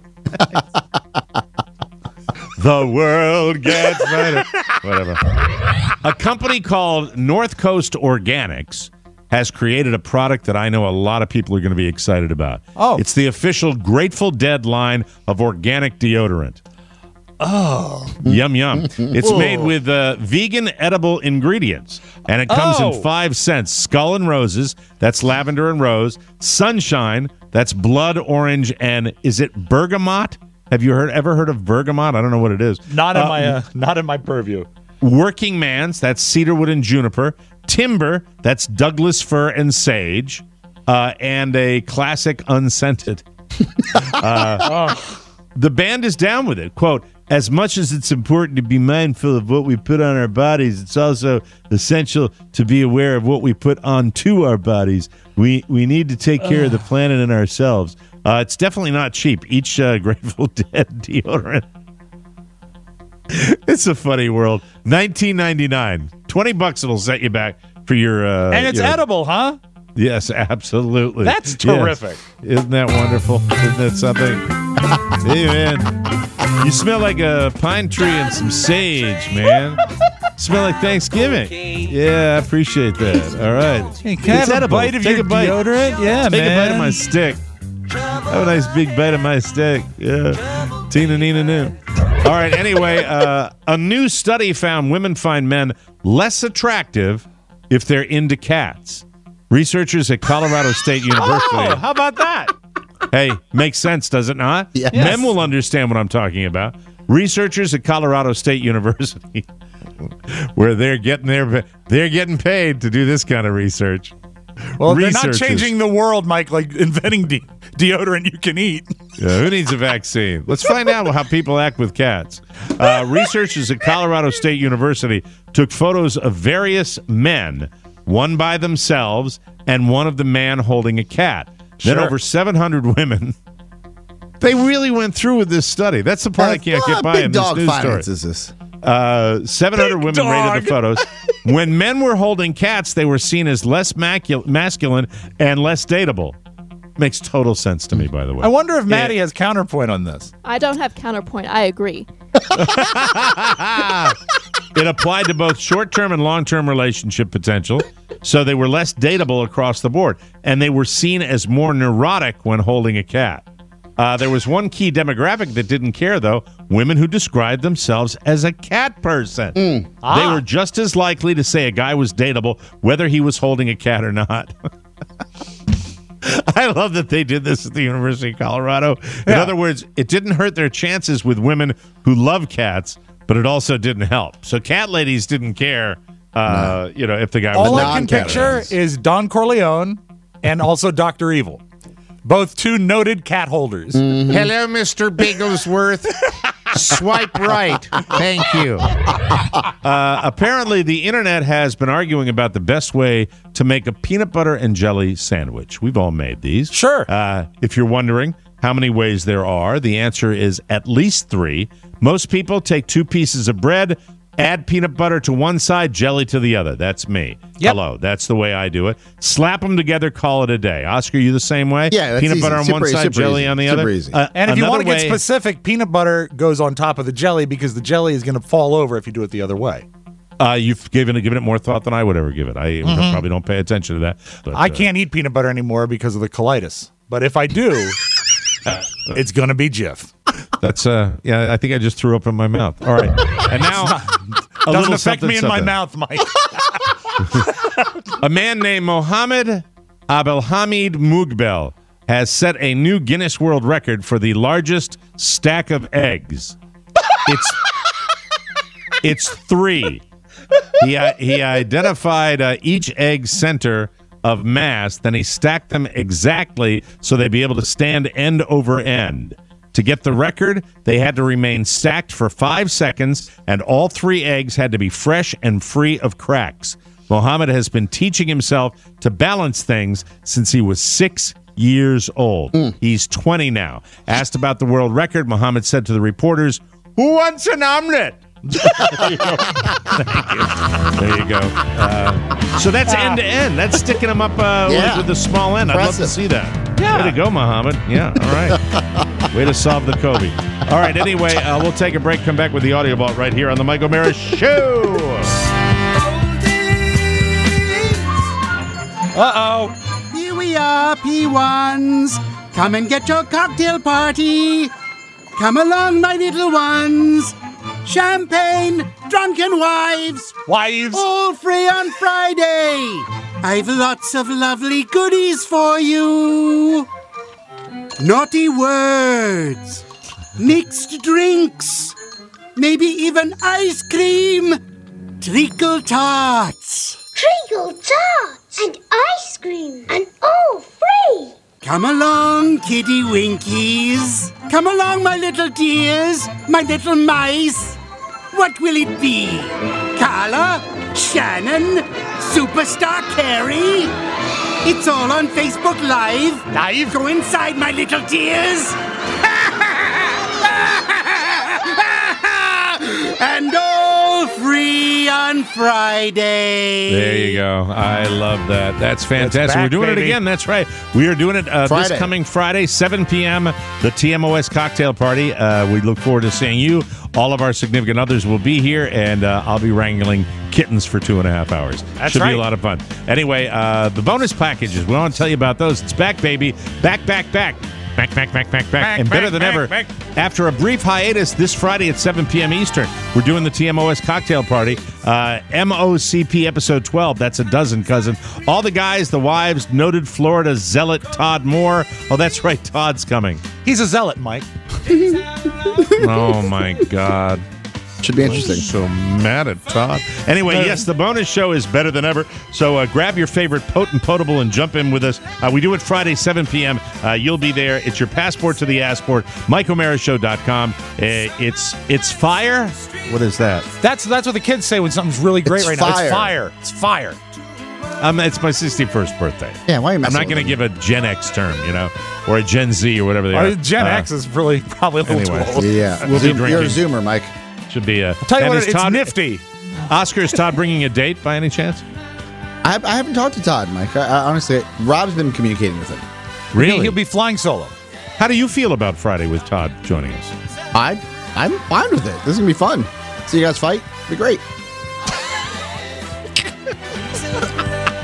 The world gets better. Whatever. A company called North Coast Organics has created a product that I know a lot of people are going to be excited about. Oh. It's the official Grateful Dead line of organic deodorant. Oh. Yum, yum. It's Ooh. made with uh, vegan edible ingredients, and it comes Oh. in five scents. Skull and Roses, that's lavender and rose. Sunshine, that's blood orange, and is it bergamot? Have you heard ever heard of bergamot? I don't know what it is. Not in Uh, my uh, not in my purview. Working Man's, that's cedarwood and juniper. Timber, that's Douglas fir and sage. Uh, and a classic unscented. uh, The band is down with it. Quote, as much as it's important to be mindful of what we put on our bodies, it's also essential to be aware of what we put onto our bodies. We we need to take care of the planet and ourselves. Uh, it's definitely not cheap. Each uh, Grateful Dead deodorant. It's a funny world. nineteen ninety-nine. twenty bucks it'll set you back for your... Uh, And it's you know- edible, huh? Yes, absolutely. That's Yes. terrific. Isn't that wonderful? Isn't that something? Hey, man. You smell like a pine tree and some sage, man. Smell like Thanksgiving. Yeah, I appreciate that. All right. Hey, can I It's have a edible. bite of Take your a bite. deodorant? Yeah, Take a bite man. of my stick. Have a nice big bite of my stick. Yeah. Tina Nina New. All right, anyway, uh, a new study found women find men less attractive if they're into cats. Researchers at Colorado State University. Oh, how about that? Hey, makes sense, does it not? Yes. Men will understand what I'm talking about. Researchers at Colorado State University, where they're getting their they're getting paid to do this kind of research. Well, they're not Researchers. changing the world, Mike, like inventing de- deodorant you can eat. Yeah, who needs a vaccine? Let's find out how people act with cats. Uh, researchers at Colorado State University took photos of various men, one by themselves and one of the man holding a cat. Then Sure. over seven hundred women. They really went through with this study. That's the part I can't Uh, get by big in this dog news story. finances this. Uh, seven hundred Big women dog. rated the photos. When men were holding cats, they were seen as less macu- masculine and less dateable. Makes total sense to me, by the way. I wonder if Maddie Yeah. has counterpoint on this. I don't have counterpoint. I agree. It applied to both short-term and long-term relationship potential, so they were less dateable across the board, and they were seen as more neurotic when holding a cat. Uh, there was one key demographic that didn't care, though. Women who described themselves as a cat person. Mm. Ah. They were just as likely to say a guy was dateable, whether he was holding a cat or not. I love that they did this at the University of Colorado. In Yeah. other words, it didn't hurt their chances with women who love cats, but it also didn't help. So cat ladies didn't care, uh, you know, if the guy was All a I can cat picture lady. is Don Corleone and also Doctor Evil. Both two noted cat holders. Hello, Mister Bigglesworth. Swipe right. Thank you. Uh, apparently, the internet has been arguing about the best way to make a peanut butter and jelly sandwich. We've all made these. Sure. Uh, if you're wondering how many ways there are, the answer is at least three. Most people take two pieces of bread, add peanut butter to one side, jelly to the other. That's me. Yep. Hello. That's the way I do it. Slap them together, call it a day. Oscar, you the same way? Yeah, that's Peanut easy. butter on Super- one side, super jelly easy. on the Super other. easy. Uh, And if you want to another get way- specific, peanut butter goes on top of the jelly because the jelly is going to fall over if you do it the other way. Uh, you've given it, given it more thought than I would ever give it. I probably don't pay attention to that. But, I uh, can't eat peanut butter anymore because of the colitis. But if I do, it's going to be Jif. That's uh yeah, I think I just threw up in my mouth. All right. And now a Doesn't little affect something, me in my something. mouth, Mike. A man named Mohammed Abelhamid Mugbel has set a new Guinness World Record for the largest stack of eggs. It's it's three. He uh, he identified uh, each egg center of mass, then he stacked them exactly so they'd be able to stand end over end. To get the record, they had to remain stacked for five seconds, and all three eggs had to be fresh and free of cracks. Mohammed has been teaching himself to balance things since he was six years old. Mm. He's twenty now. Asked about the world record, Mohammed said to the reporters, "Who wants an omelet?" There you go. Thank you. There you go. Uh, so that's end to end. That's sticking them up uh, Yeah. with, with the small end. I'd love to Impressive. see that. Yeah. Way to go, Mohammed. Yeah, all right. Way to solve the Kobe. All right, anyway, uh, we'll take a break, come back with the audio vault right here on the Mike O'Mara Show. Uh-oh. Here we are, P ones. Come and get your cocktail party. Come along, my little ones. Champagne, drunken wives. Wives. All free on Friday. I've lots of lovely goodies for you. Naughty words. Mixed drinks. Maybe even ice cream. Treacle tarts. Treacle tarts and ice cream and all free. Come along, kitty winkies. Come along, my little dears, my little mice. What will it be? Carla? Shannon? Superstar Carrie? It's all on Facebook Live. Live? Go inside, my little dears. And all free on Friday. There you go. I love that. That's fantastic. back, We're doing baby. it again. That's right. We are doing it uh, this Friday. coming Friday, seven p.m., the T M O S Cocktail Party. Uh, we look forward to seeing you. All of our significant others will be here, and uh, I'll be wrangling kittens for two and a half hours. That's Should be right. a lot of fun. Anyway, uh, the bonus packages, we want to tell you about those. It's back, baby. Back, back, back. Back, back, back, back, back. Back, and better back, than back, ever, back. after a brief hiatus this Friday at seven p.m. Eastern, we're doing the T M O S Cocktail Party. Uh, M O C P Episode twelve. That's a dozen, cousin. All the guys, the wives, noted Florida zealot Todd Moore. Oh, that's right. Todd's coming. He's a zealot, Mike. Oh, my God. Should be interesting. So mad at Todd. Anyway, yes, the bonus show is better than ever. So uh, grab your favorite potent potable and jump in with us. Uh, we do it Friday, seven p.m. Uh, you'll be there. It's your passport to the Assport. Mike O'Mara Show dot com. Uh, it's it's fire. What is that? That's that's what the kids say when something's really great It's right now. fire. It's fire. It's fire. Um, it's my sixty-first birthday. Yeah, why are you I'm messing not going to with give a Gen X term, you know, or a Gen Z or whatever they Uh, are. Gen Uh, X is really probably a little anyway. too old. them? Yeah. We'll be Zoom- You're a drinking. Zoomer, Mike. Should be a. I'll tell you and what, is it's Todd- nifty. Oscar, is Todd bringing a date by any chance? I, I haven't talked to Todd, Mike. I, I, honestly, Rob's been communicating with him. Really? He'll be flying solo. How do you feel about Friday with Todd joining us? I, I'm fine with it. This is going to be fun. See you guys fight. Be great. Fireworks!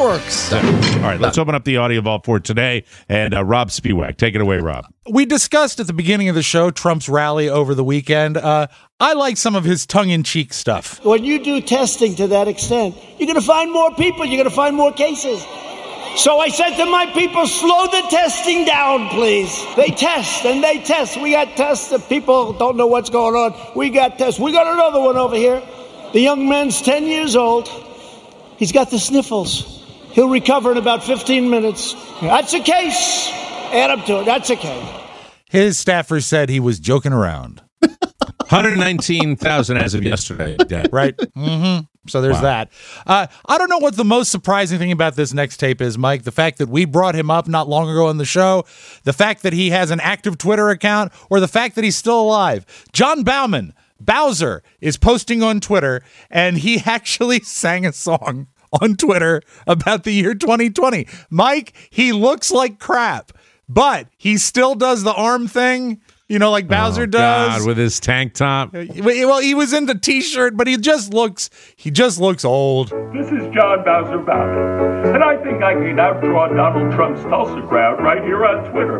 fireworks. All right, let's open up the audio vault for today. And uh, Rob Spiewak, take it away, Rob. We discussed at the beginning of the show Trump's rally over the weekend. Uh, I like some of his tongue-in-cheek stuff. When you do testing to that extent, you're going to find more people. You're going to find more cases. So I said to my people, slow the testing down, please. They test and they test. We got tests that people don't know what's going on. We got tests. We got another one over here. The young man's ten years old. He's got the sniffles. He'll recover in about fifteen minutes. That's a case. Add up to it. That's a case. His staffers said he was joking around. one hundred nineteen thousand as of yesterday. Dead. Right? Mm-hmm. So there's Wow. that. Uh, I don't know what the most surprising thing about this next tape is, Mike. The fact that we brought him up not long ago on the show, the fact that he has an active Twitter account, or the fact that he's still alive. John Bauman, Bowser, is posting on Twitter, and he actually sang a song on Twitter about the year twenty twenty. Mike, he looks like crap, but he still does the arm thing. You know, like Bowser oh, does. God, with his tank top. Well, he was in the T-shirt, but he just looks, he just looks old. This is John Bowser Bowden, and I think I can outdraw Donald Trump's Tulsa crowd right here on Twitter.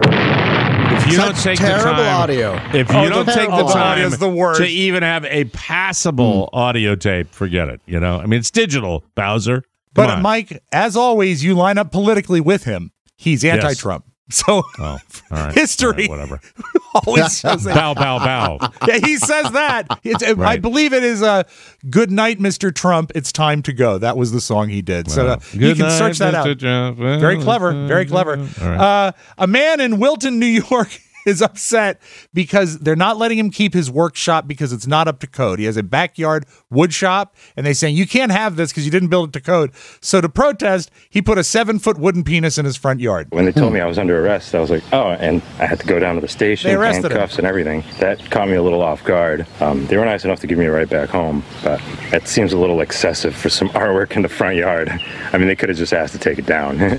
If you don't take the terrible time, audio. if you Oh, don't the take the terrible time audio is the worst. to even have a passable audio tape, forget it. You know, I mean, it's digital, Bowser. Come But on. Mike, as always, you line up politically with him. He's anti-Trump. So Oh, all right. history All right, whatever. always shows that. Bow, bow, bow. Yeah, he says that. It's, I Right. believe it is uh, "Good Night, Mister Trump. It's time to go." That was the song he did. So uh, you Good can night, search that Mister out. Trump. Very clever. Very clever. All right. Uh, a man in Wilton, New York, is upset because they're not letting him keep his workshop because it's not up to code. He has a backyard wood shop, and they're saying, you can't have this because you didn't build it to code. So to protest, he put a seven-foot wooden penis in his front yard. When they told me I was under arrest, I was like, oh, and I had to go down to the station, They arrested handcuffs and everything. That caught me a little off guard. Um, they were nice enough to give me a ride back home, but it seems a little excessive for some artwork in the front yard. I mean, they could have just asked to take it down.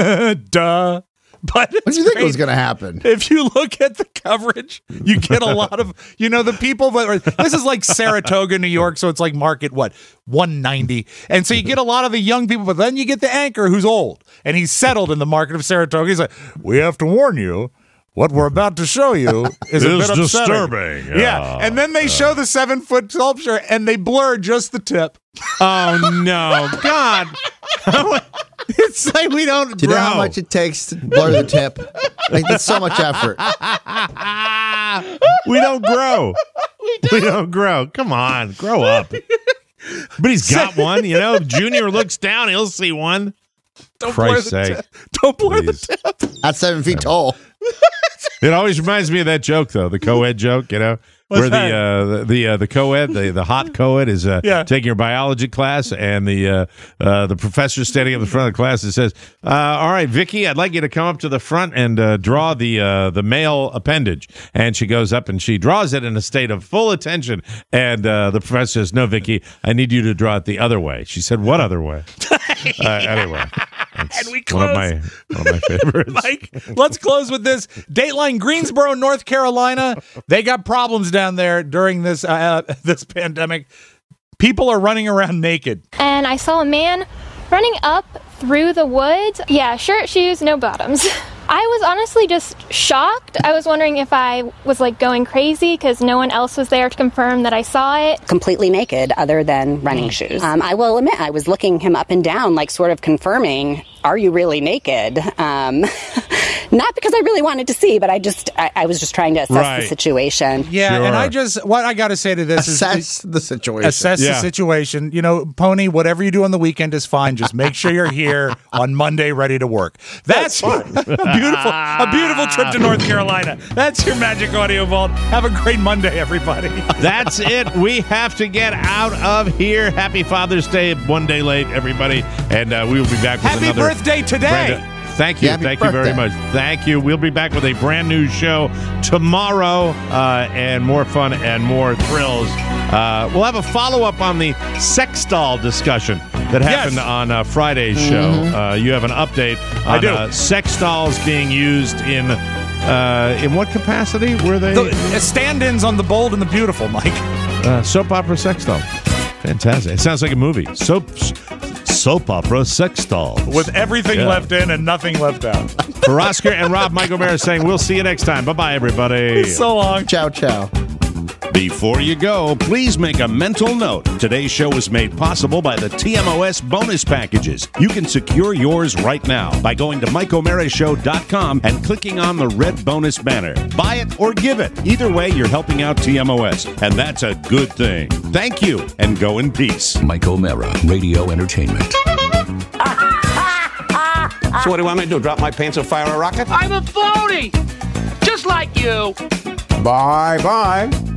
Duh. But What do you think was going to happen? If you look at the coverage, you get a lot of, you know, the people that are, this is like Saratoga, New York, so it's like market, what, one ninety. And so you get a lot of the young people, but then you get the anchor who's old, and he's settled in the market of Saratoga. He's like, we have to warn you, what we're about to show you is a It's bit upsetting. disturbing. Yeah, Uh, and then they show the seven-foot sculpture, and they blur just the tip. Oh, no. God. It's like we don't Do you know grow. how much it takes to blur the tip? Like, that's so much effort. we don't grow. we, don't. we don't grow. Come on, grow up. But he's got one, you know. If Junior looks down, he'll see one. Don't Christ's blur the sake. tip. Don't blur Please. the tip. That's seven feet tall. It always reminds me of that joke, though, the co-ed joke, you know, What's where that? the uh, the the, uh, the co-ed, the, the hot co-ed is uh, Yeah. taking your biology class, and the uh, uh, the professor standing up in the front of the class and says, uh, "All right, Vicky, I'd like you to come up to the front and uh, draw the uh, the male appendage." And she goes up and she draws it in a state of full attention. And uh, the professor says, "No, Vicky, I need you to draw it the other way." She said, "What other way?" uh, anyway, And we one of close. my one of my favorites. Mike, let's close with this. Dateline Greensboro, North Carolina. They got problems down there during this uh, this pandemic. People are running around naked. And I saw a man running up through the woods. Yeah, shirt, shoes, no bottoms. I was honestly just shocked. I was wondering if I was like going crazy because no one else was there to confirm that I saw it. Completely naked other than running shoes. Um, I will admit, I was looking him up and down, like sort of confirming, are you really naked? Um, not because I really wanted to see, but I just, I, I was just trying to assess Right. the situation. Yeah, and I just, what I got to say to this Assess is the situation. assess the Yeah. situation. You know, Pony, whatever you do on the weekend is fine. Just make sure you're here on Monday ready to work. That's a beautiful, a beautiful trip to North Carolina. That's your Magic Audio Vault. Have a great Monday, everybody. That's it. We have to get out of here. Happy Father's Day. One day late, everybody. And uh, we will be back with Happy another. birthday today. brand- Thank you. Happy Thank you very birthday. much. Thank you. We'll be back with a brand new show tomorrow uh, and more fun and more thrills. Uh, we'll have a follow-up on the sex doll discussion that happened Yes. on uh, Friday's show. Uh, you have an update on I do. Uh, sex dolls being used in uh, in what capacity were they? The uh, stand-ins on The Bold and the Beautiful, Mike. Uh, soap opera sex doll. Fantastic. It sounds like a movie. Soap, soap opera sex doll. With everything Yeah. left in and nothing left out. For Oscar and Rob, Mike O'Mara saying we'll see you next time. Bye-bye, everybody. So long. Ciao, ciao. Before you go, please make a mental note. Today's show was made possible by the T M O S bonus packages. You can secure yours right now by going to Mike O'Mara Show dot com and clicking on the red bonus banner. Buy it or give it. Either way, you're helping out T M O S, and that's a good thing. Thank you, and go in peace. Mike O'Mara, Radio Entertainment. So what do you want me to do, drop my pants and fire a rocket? I'm a phony! Just like you! Bye-bye.